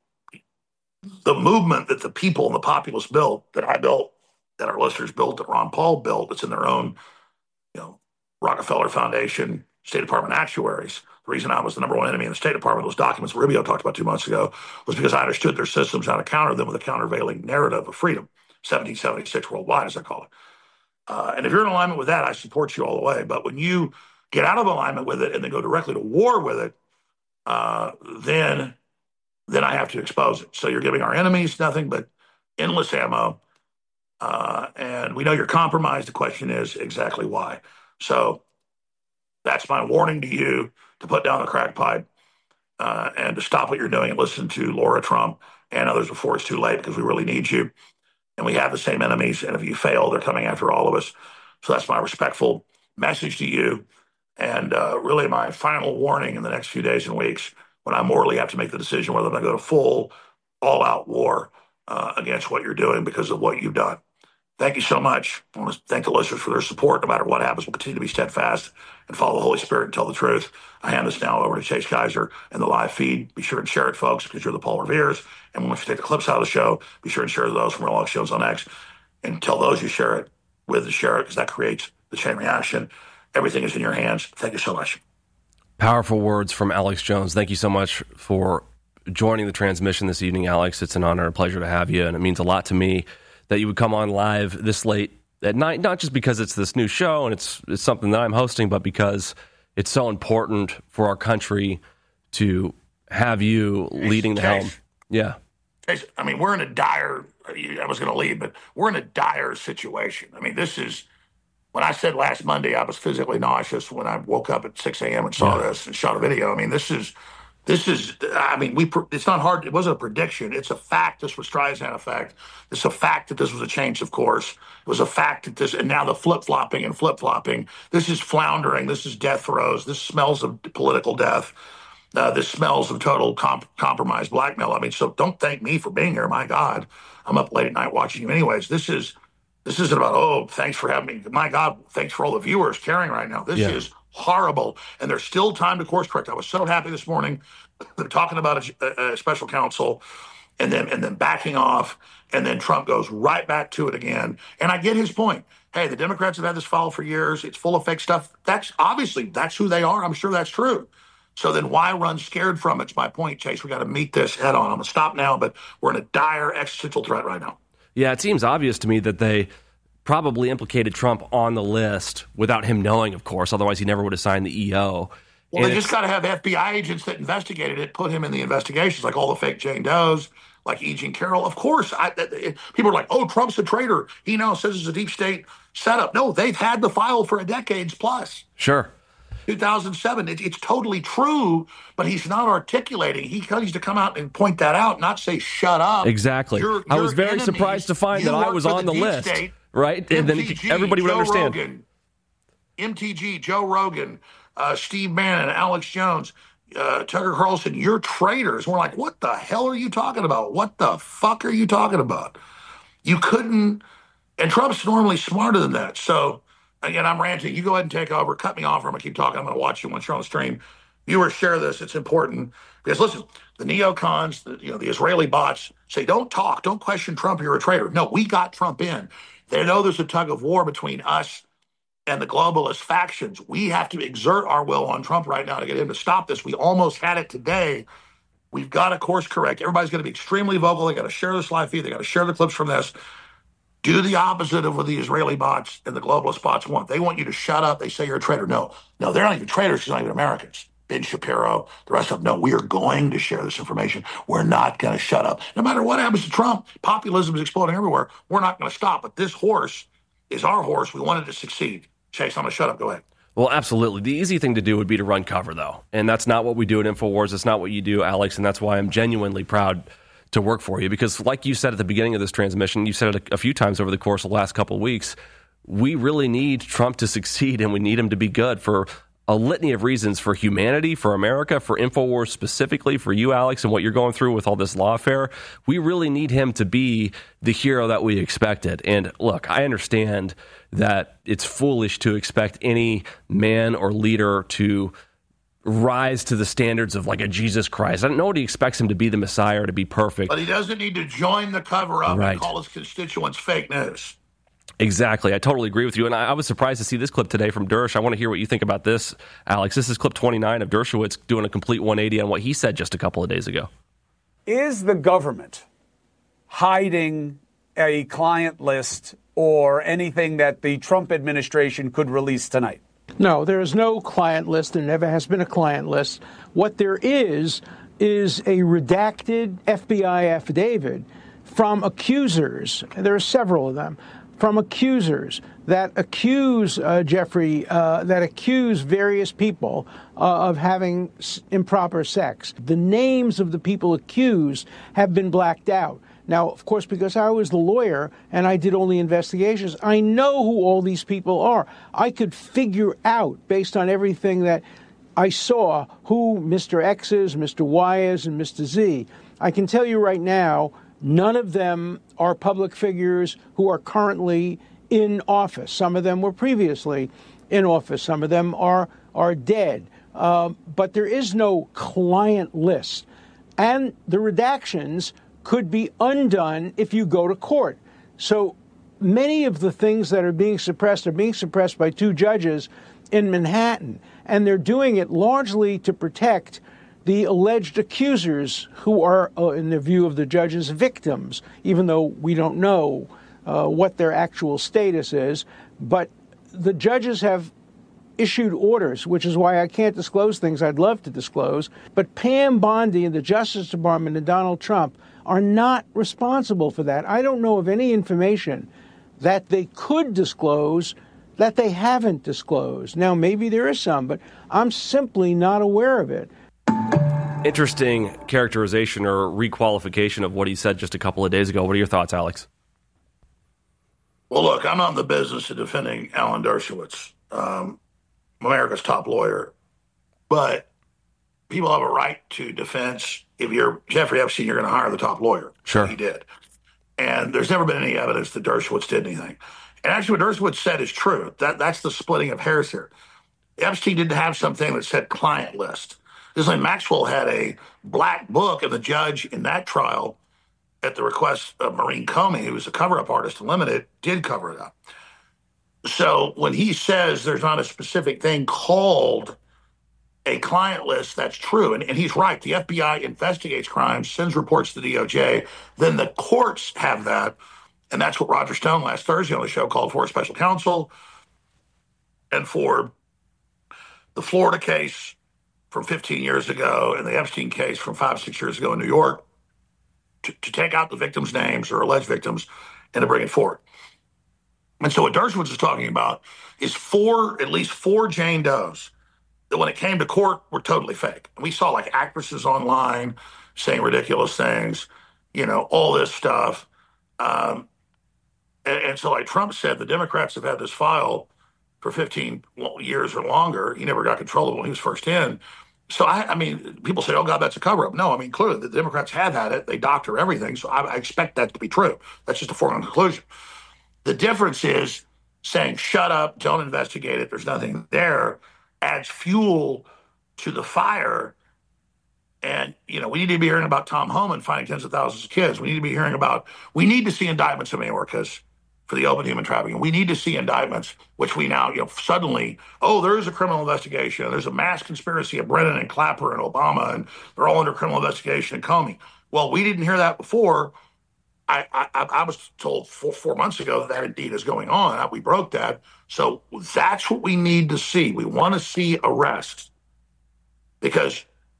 the movement that the people and the populace built, that I built, that our listeners built, that Ron Paul built, that's in their own, you know, Rockefeller Foundation, State Department actuaries. The reason I was the number one enemy in the State Department, those documents Rubio talked about two months ago, was because I understood their systems, how to counter them with a countervailing narrative of freedom. seventeen seventy-six worldwide, as I call it. Uh, and if you're in alignment with that, I support you all the way. But when you get out of alignment with it and then go directly to war with it, uh, then then I have to expose it. So you're giving our enemies nothing but endless ammo. Uh, and we know you're compromised. The question is exactly why. So that's my warning to you, to put down the crack pipe uh, and to stop what you're doing and listen to Laura Trump and others before it's too late, because we really need you. And we have the same enemies, and if you fail, they're coming after all of us. So that's my respectful message to you, and uh, really my final warning in the next few days and weeks, when I morally have to make the decision whether I'm going to go to full, all-out war uh, against what you're doing because of what you've done. Thank you so much. I want to thank the listeners for their support. No matter what happens, we'll continue to be steadfast and follow the Holy Spirit and tell the truth. I hand this now over to Chase Geiser and the live feed. Be sure and share it, folks, because you're the Paul Reveres. And once you take the clips out of the show, be sure and share those from our live shows on X. And tell those you share it with to share it, because that creates the chain reaction. Everything is in your hands. Thank you so much. Powerful words from Alex Jones. Thank you so much for joining the transmission this evening, Alex. It's an honor and a pleasure to have you, and it means a lot to me that you would come on live this late at night, not just because it's this new show and it's, it's something that I'm hosting, but because it's so important for our country to have you leading the helm. Yeah. I mean, we're in a dire, I was going to leave, but we're in a dire situation. I mean, this is, when I said last Monday I was physically nauseous when I woke up at six a.m. and saw yeah. this and shot a video. I mean, this is, This is, I mean, we. It's not hard. It wasn't a prediction. It's a fact. This was Streisand effect. It's a fact that this was a change of course. It was a fact that this, and now the flip-flopping and flip-flopping. This is floundering. This is death throes. This smells of political death. Uh, this smells of total comp- compromise, blackmail. I mean, so don't thank me for being here. My God, I'm up late at night watching you anyways. This is, this isn't about, oh, thanks for having me. My God, thanks for all the viewers caring right now. This yeah. is horrible, and there's still time to course correct. I was so happy this morning. They're talking about a, a special counsel, and then and then backing off, and then Trump goes right back to it again. And I get his point. Hey, the Democrats have had this file for years. It's full of fake stuff. That's obviously that's who they are. I'm sure that's true. So then why run scared from it? It's my point, Chase. We got to meet this head on. I'm gonna stop now, but we're in a dire existential threat right now. Yeah, it seems obvious to me that they probably implicated Trump on the list without him knowing, of course. Otherwise, he never would have signed the E O. Well, and they just got to have F B I agents that investigated it, put him in the investigations, like all the fake Jane Does, like E. Jean Carroll. Of course, I, it, people are like, oh, Trump's a traitor. He now says it's a deep state setup. No, they've had the file for a decade plus. Sure. two thousand seven. It, it's totally true, but he's not articulating. He needs to come out and point that out, not say, shut up. Exactly. You're, I was you're very enemies. surprised to find You that I work was for on the, deep list. State. Right? M T G, And then everybody would Joe understand. Rogan, M T G, Joe Rogan, uh, Steve Bannon, Alex Jones, uh, Tucker Carlson, you're traitors. We're like, what the hell are you talking about? What the fuck are you talking about? You couldn't, and Trump's normally smarter than that. So, again, I'm ranting. You go ahead and take over. Cut me off, or I'm going to keep talking. I'm going to watch you once you're on the stream. Viewers, share this. It's important. Because, listen, the neocons, the, you know, the Israeli bots say, don't talk. Don't question Trump. You're a traitor. No, we got Trump in. They know there's a tug of war between us and the globalist factions. We have to exert our will on Trump right now to get him to stop this. We almost had it today. We've got to course correct. Everybody's going to be extremely vocal. They got to share this live feed. They got to share the clips from this. Do the opposite of what the Israeli bots and the globalist bots want. They want you to shut up. They say you're a traitor. No, no, they're not even traitors. They're not even Americans. Ben Shapiro, the rest of them. No, we are going to share this information. We're not going to shut up. No matter what happens to Trump, populism is exploding everywhere. We're not going to stop. But this horse is our horse. We wanted to succeed. Chase, I'm going to shut up. Go ahead. Well, absolutely. The easy thing to do would be to run cover, though. And that's not what we do at InfoWars. It's not what you do, Alex. And that's why I'm genuinely proud to work for you. Because like you said at the beginning of this transmission, you said it a, a few times over the course of the last couple of weeks, we really need Trump to succeed and we need him to be good for a litany of reasons, for humanity, for America, for InfoWars specifically, for you, Alex, and what you're going through with all this lawfare. We really need him to be the hero that we expected. And look, I understand that it's foolish to expect any man or leader to rise to the standards of like a Jesus Christ. I don't know what he expects him to be, the Messiah, or to be perfect. But he doesn't need to join the cover-up Right. and call his constituents fake news. Exactly. I totally agree with you. And I, I was surprised to see this clip today from Dersh. I want to hear what you think about this, Alex. This is clip twenty-nine of Dershowitz doing a complete one eighty on what he said just a couple of days ago. Is the government hiding a client list or anything that the Trump administration could release tonight? No, there is no client list. There never has been a client list. What there is is a redacted F B I affidavit from accusers. There are several of them. From accusers that accuse uh, Jeffrey, uh, that accuse various people uh, of having s- improper sex. The names of the people accused have been blacked out. Now, of course, because I was the lawyer and I did only investigations, I know who all these people are. I could figure out, based on everything that I saw, who Mister X is, Mister Y is, and Mister Z. I can tell you right now, none of them are public figures who are currently in office. Some of them were previously in office. Some of them are are dead. Um, but there is no client list. And the redactions could be undone if you go to court. So many of the things that are being suppressed are being suppressed by two judges in Manhattan. And they're doing it largely to protect the alleged accusers who are, uh, in the view of the judges, victims, even though we don't know uh, what their actual status is. But the judges have issued orders, which is why I can't disclose things I'd love to disclose. But Pam Bondi and the Justice Department and Donald Trump are not responsible for that. I don't know of any information that they could disclose that they haven't disclosed. Now, maybe there is some, but I'm simply not aware of it. Interesting characterization or requalification of what he said just a couple of days ago. What are your thoughts, Alex? Well, look, I'm not in the business of defending Alan Dershowitz, um, America's top lawyer. But people have a right to defense. If you're Jeffrey Epstein, you're going to hire the top lawyer. Sure. He did. And there's never been any evidence that Dershowitz did anything. And actually what Dershowitz said is true. That That's the splitting of hairs here. Epstein didn't have something that said client list. Ghislaine Maxwell had a black book, and the judge in that trial, at the request of Maureen Comey, who was a cover-up artist to limit it, did cover it up. So when he says there's not a specific thing called a client list, that's true. And, and he's right. The F B I investigates crimes, sends reports to the D O J. Then the courts have that. And that's what Roger Stone last Thursday on the show called for a special counsel and for the Florida case from fifteen years ago and the Epstein case from five, six years ago in New York to, to take out the victims' names or alleged victims and to bring it forward. And so what Dershowitz is talking about is four, at least four Jane Does that when it came to court were totally fake. And we saw like actresses online saying ridiculous things, you know, all this stuff. Um, and, and so like Trump said, the Democrats have had this file for fifteen years or longer. He never got control of it when he was first in. So, I, I mean, people say, oh, God, that's a cover-up. No, I mean, clearly the Democrats have had it. They doctor everything. So I, I expect that to be true. That's just a foregone conclusion. The difference is saying, shut up, don't investigate it, there's nothing there, adds fuel to the fire. And, you know, we need to be hearing about Tom Homan finding tens of thousands of kids. We need to be hearing about, we need to see indictments of Mayorkas for the open human trafficking. We need to see indictments, which we now, you know, suddenly, oh, there is a criminal investigation. There's a mass conspiracy of Brennan and Clapper and Obama, and they're all under criminal investigation and Comey. Well, we didn't hear that before. I, I, I was told four, four months ago that, that indeed is going on. We broke that. So that's what we need to see. We want to see arrests because,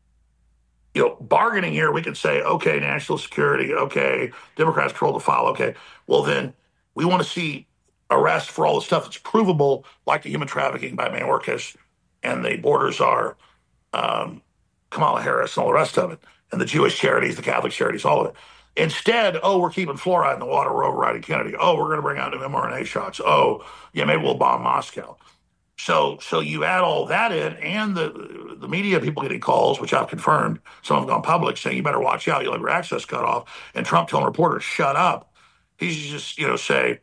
you know, bargaining here, we can say, okay, national security, okay, Democrats control the file, okay. Well, then we want to see arrests for all the stuff that's provable, like the human trafficking by Mayorkas and the borders are um, Kamala Harris and all the rest of it, and the Jewish charities, the Catholic charities, all of it. Instead, oh, we're keeping fluoride in the water. We're overriding Kennedy. Oh, we're going to bring out new M R N A shots. Oh, yeah, maybe we'll bomb Moscow. So so you add all that in and the the media people getting calls, which I've confirmed, some have gone public, saying you better watch out. You'll have your access cut off. And Trump telling reporters, shut up. He's just, you know, say,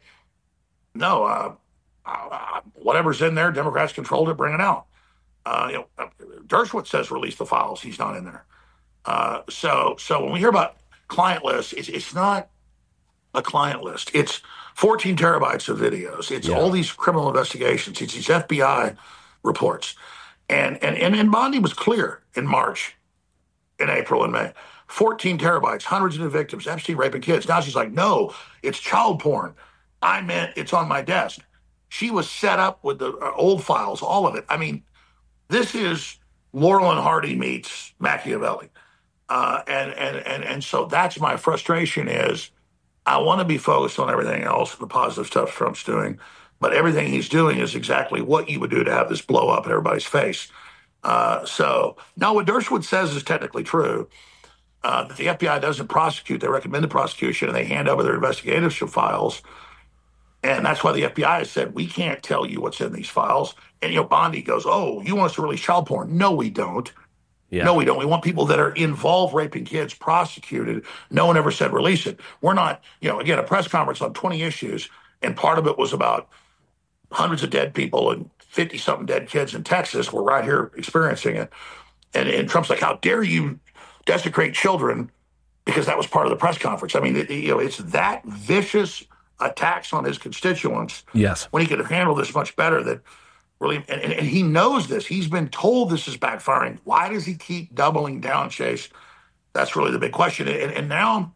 no, uh, uh, whatever's in there, Democrats controlled it, bring it out. Uh, you know, Dershowitz says release the files. He's not in there. Uh, so so when we hear about client list, it's, it's not a client list. It's fourteen terabytes of videos. It's yeah. all these criminal investigations. It's these F B I reports. And, and, and, and Bondi was clear in March, in April and May. fourteen terabytes, hundreds of new victims, Epstein raping kids. Now she's like, no, it's child porn. I meant it's on my desk. She was set up with the old files, all of it. I mean, this is Laurel and Hardy meets Machiavelli. Uh, and, and, and, and so that's my frustration is I want to be focused on everything else, the positive stuff Trump's doing, but everything he's doing is exactly what you would do to have this blow up in everybody's face. Uh, so now what Dershowitz says is technically true, uh, that the F B I doesn't prosecute. They recommend the prosecution and they hand over their investigative files. And that's why the F B I has said, we can't tell you what's in these files. And, you know, Bondi goes, oh, you want us to release child porn? No, we don't. Yeah. No, we don't. We want people that are involved raping kids prosecuted. No one ever said release it. We're not, you know, again, a press conference on twenty issues, and part of it was about hundreds of dead people and fifty-something dead kids in Texas. We're right here experiencing it. And, and Trump's like, how dare you desecrate children, because that was part of the press conference. I mean, it, you know, it's that vicious attacks on his constituents. Yes. When he could have handled this much better that really, and, and, and he knows this. He's been told this is backfiring. Why does he keep doubling down, Chase? That's really the big question. And, and now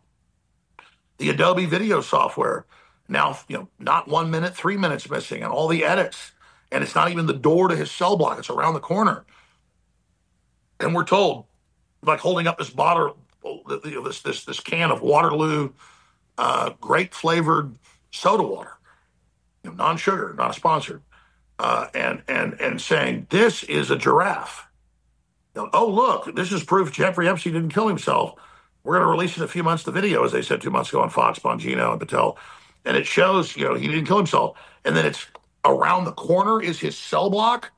the Adobe video software, now, you know, not one minute, three minutes missing, and all the edits. And it's not even the door to his cell block. It's around the corner. And we're told, like holding up this bottle, you know, this this this can of Waterloo, uh, grape flavored soda water, you know, non-sugar, not sponsored. Uh, and and and saying this is a giraffe. You know, oh, look, this is proof Jeffrey Epstein didn't kill himself. We're going to release in a few months the video, as they said two months ago on Fox, Bongino and Patel, and it shows, you know, he didn't kill himself. And then it's around the corner is his cell block,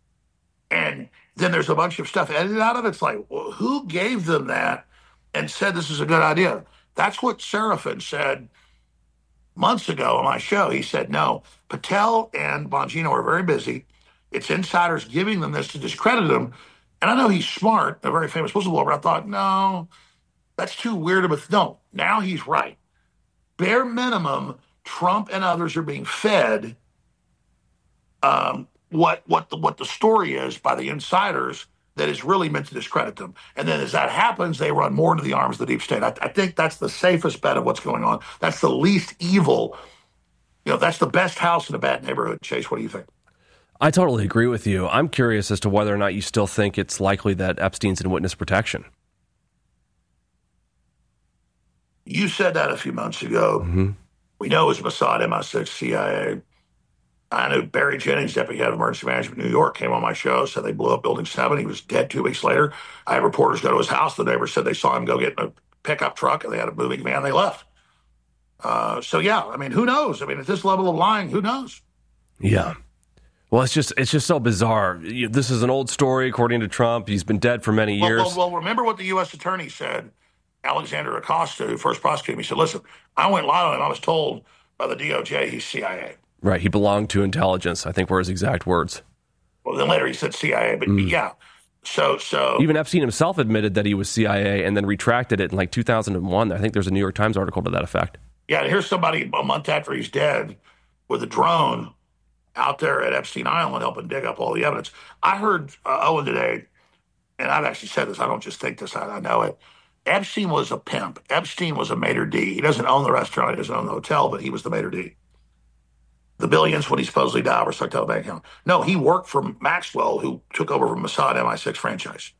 and then there's a bunch of stuff edited out of it. It's like, well, who gave them that and said this is a good idea? That's what Serafin said months ago on my show. He said, no, Patel and Bongino are very busy. It's insiders giving them this to discredit him. And I know he's smart, a very famous whistleblower, but I thought, no, that's too weird of a, no, now he's right. Bare minimum, Trump and others are being fed um, what what the, what the story is by the insiders that is really meant to discredit them. And then as that happens, they run more into the arms of the deep state. I, I think that's the safest bet of what's going on. That's the least evil. You know, that's the best house in a bad neighborhood. Chase, what do you think? I totally agree with you. I'm curious as to whether or not you still think it's likely that Epstein's in witness protection. You said that a few months ago. Mm-hmm. We know it was Mossad, M I six, C I A. I know Barry Jennings, deputy head of emergency management in New York, came on my show, said they blew up Building seven. He was dead two weeks later. I had reporters go to his house. The neighbors said they saw him go get in a pickup truck, and they had a moving van. They left. Uh, so, yeah, I mean, who knows? I mean, at this level of lying, who knows? Yeah. Well, it's just it's just so bizarre. This is an old story, according to Trump. He's been dead for many years. Well, well, well remember what the U S attorney said, Alexander Acosta, who first prosecuted him. He said, listen, I went and lied on him. I was told by the D O J he's C I A. Right, he belonged to intelligence, I think were his exact words. Well, then later he said C I A, but mm. yeah. So, so even Epstein himself admitted that he was C I A and then retracted it in like two thousand one. I think there's a New York Times article to that effect. Yeah, and here's somebody a month after he's dead with a drone out there at Epstein Island helping dig up all the evidence. I heard uh, Owen today, and I've actually said this, I don't just think this, I, I know it. Epstein was a pimp. Epstein was a maitre d'. He doesn't own the restaurant, he doesn't own the hotel, but he was the maitre d'. The billions when he supposedly died were sucked out of the bank account. No, he worked for Maxwell, who took over from Mossad M I six franchise.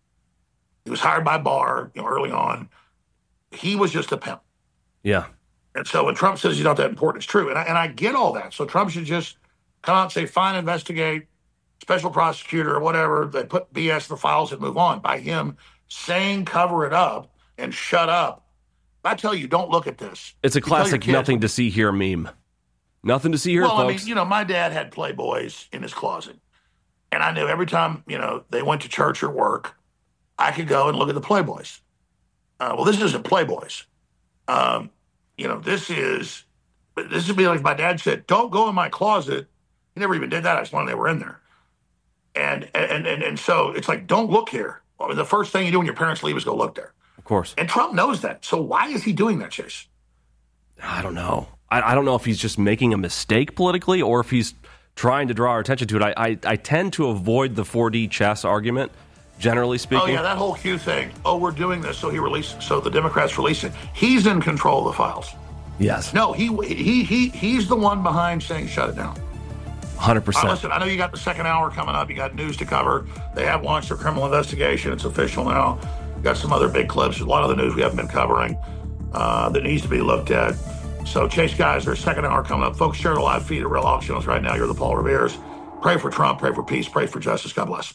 He was hired by Barr, you know, early on. He was just a pimp. Yeah. And so when Trump says he's not that important, it's true. And I, and I get all that. So Trump should just come out and say, fine, investigate, special prosecutor or whatever. They put B S in the files and move on. By him saying cover it up and shut up. I tell you, don't look at this. It's a classic nothing to see here meme. Nothing to see here, well, folks. I mean, you know, my dad had Playboys in his closet. And I knew every time, you know, they went to church or work, I could go and look at the Playboys. Uh, well, this isn't Playboys. Um, you know, this is, this would be like my dad said, don't go in my closet. He never even did that. I just wanted they were in there. And, and, and, and so it's like, don't look here. I mean, the first thing you do when your parents leave is go look there. Of course. And Trump knows that. So why is he doing that, Chase? I don't know. I, I don't know if he's just making a mistake politically or if he's trying to draw our attention to it. I, I, I tend to avoid the four D chess argument, generally speaking. Oh, yeah, that whole Q thing. Oh, we're doing this, so he released, so the Democrats release it. He's in control of the files. Yes. No, he he he he's the one behind saying shut it down. one hundred percent. Right, listen, I know you got the second hour coming up. You got news to cover. They have launched their criminal investigation. It's official now. Got some other big clips. There's a lot of the news we haven't been covering uh, that needs to be looked at. So, Chase, guys, there's second hour coming up. Folks, share the live feed at Real Auctions right now. You're the Paul Revere's. Pray for Trump. Pray for peace. Pray for justice. God bless.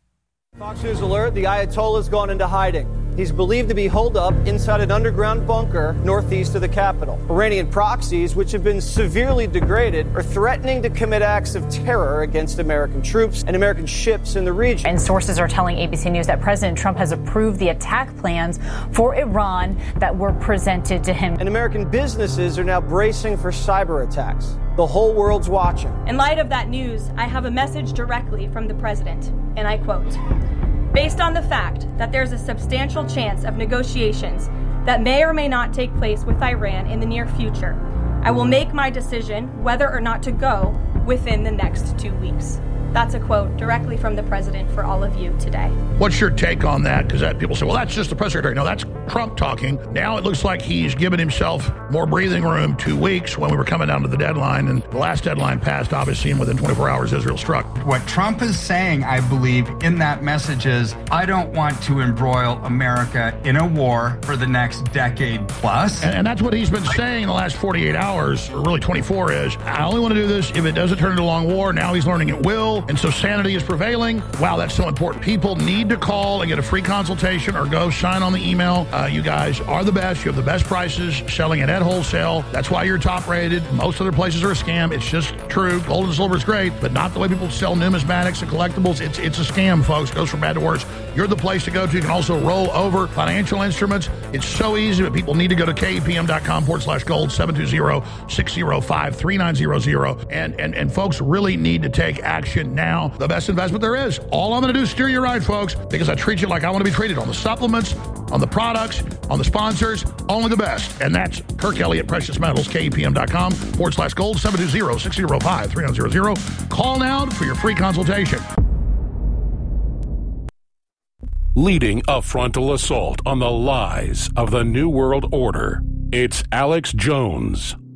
Fox News alert, the Ayatollah's gone into hiding. He's believed to be holed up inside an underground bunker northeast of the capital. Iranian proxies, which have been severely degraded, are threatening to commit acts of terror against American troops and American ships in the region. And sources are telling A B C News that President Trump has approved the attack plans for Iran that were presented to him. And American businesses are now bracing for cyber attacks. The whole world's watching. In light of that news, I have a message directly from the president, and I quote, "Based on the fact that there's a substantial chance of negotiations that may or may not take place with Iran in the near future, I will make my decision whether or not to go within the next two weeks." That's a quote directly from the president for all of you today. What's your take on that? Because that people say, well, that's just the press secretary. No, that's Trump talking. Now it looks like he's given himself more breathing room. Two weeks when we were coming down to the deadline, and the last deadline passed, obviously, and within twenty-four hours, Israel struck. What Trump is saying, I believe, in that message is, I don't want to embroil America in a war for the next decade plus. And, and that's what he's been saying in the last forty-eight hours, or really twenty-four, is, I only want to do this if it doesn't turn into a long war. Now he's learning it will. And so sanity is prevailing. Wow, that's so important. People need to call and get a free consultation or go sign on the email. Uh, you guys are the best. You have the best prices selling it at wholesale. That's why you're top rated. Most other places are a scam. It's just true. Gold and silver is great, but not the way people sell numismatics and collectibles. It's it's a scam, folks. Goes from bad to worse. You're the place to go to. You can also roll over financial instruments. It's so easy, but people need to go to kepm.com forward slash gold, seven two zero, six zero five, three nine zero zero. And, and, and folks really need to take action now. The best investment there is. All I'm going to do is steer you right, folks, because I treat you like I want to be treated on the supplements, on the products, on the sponsors, only the best. And that's Kirk Elliott Precious Metals, kepm.com forward slash gold, seven two zero, six zero five, three nine zero zero. Call now for your free consultation. leading a frontal assault on the lies of the New World Order. It's Alex Jones.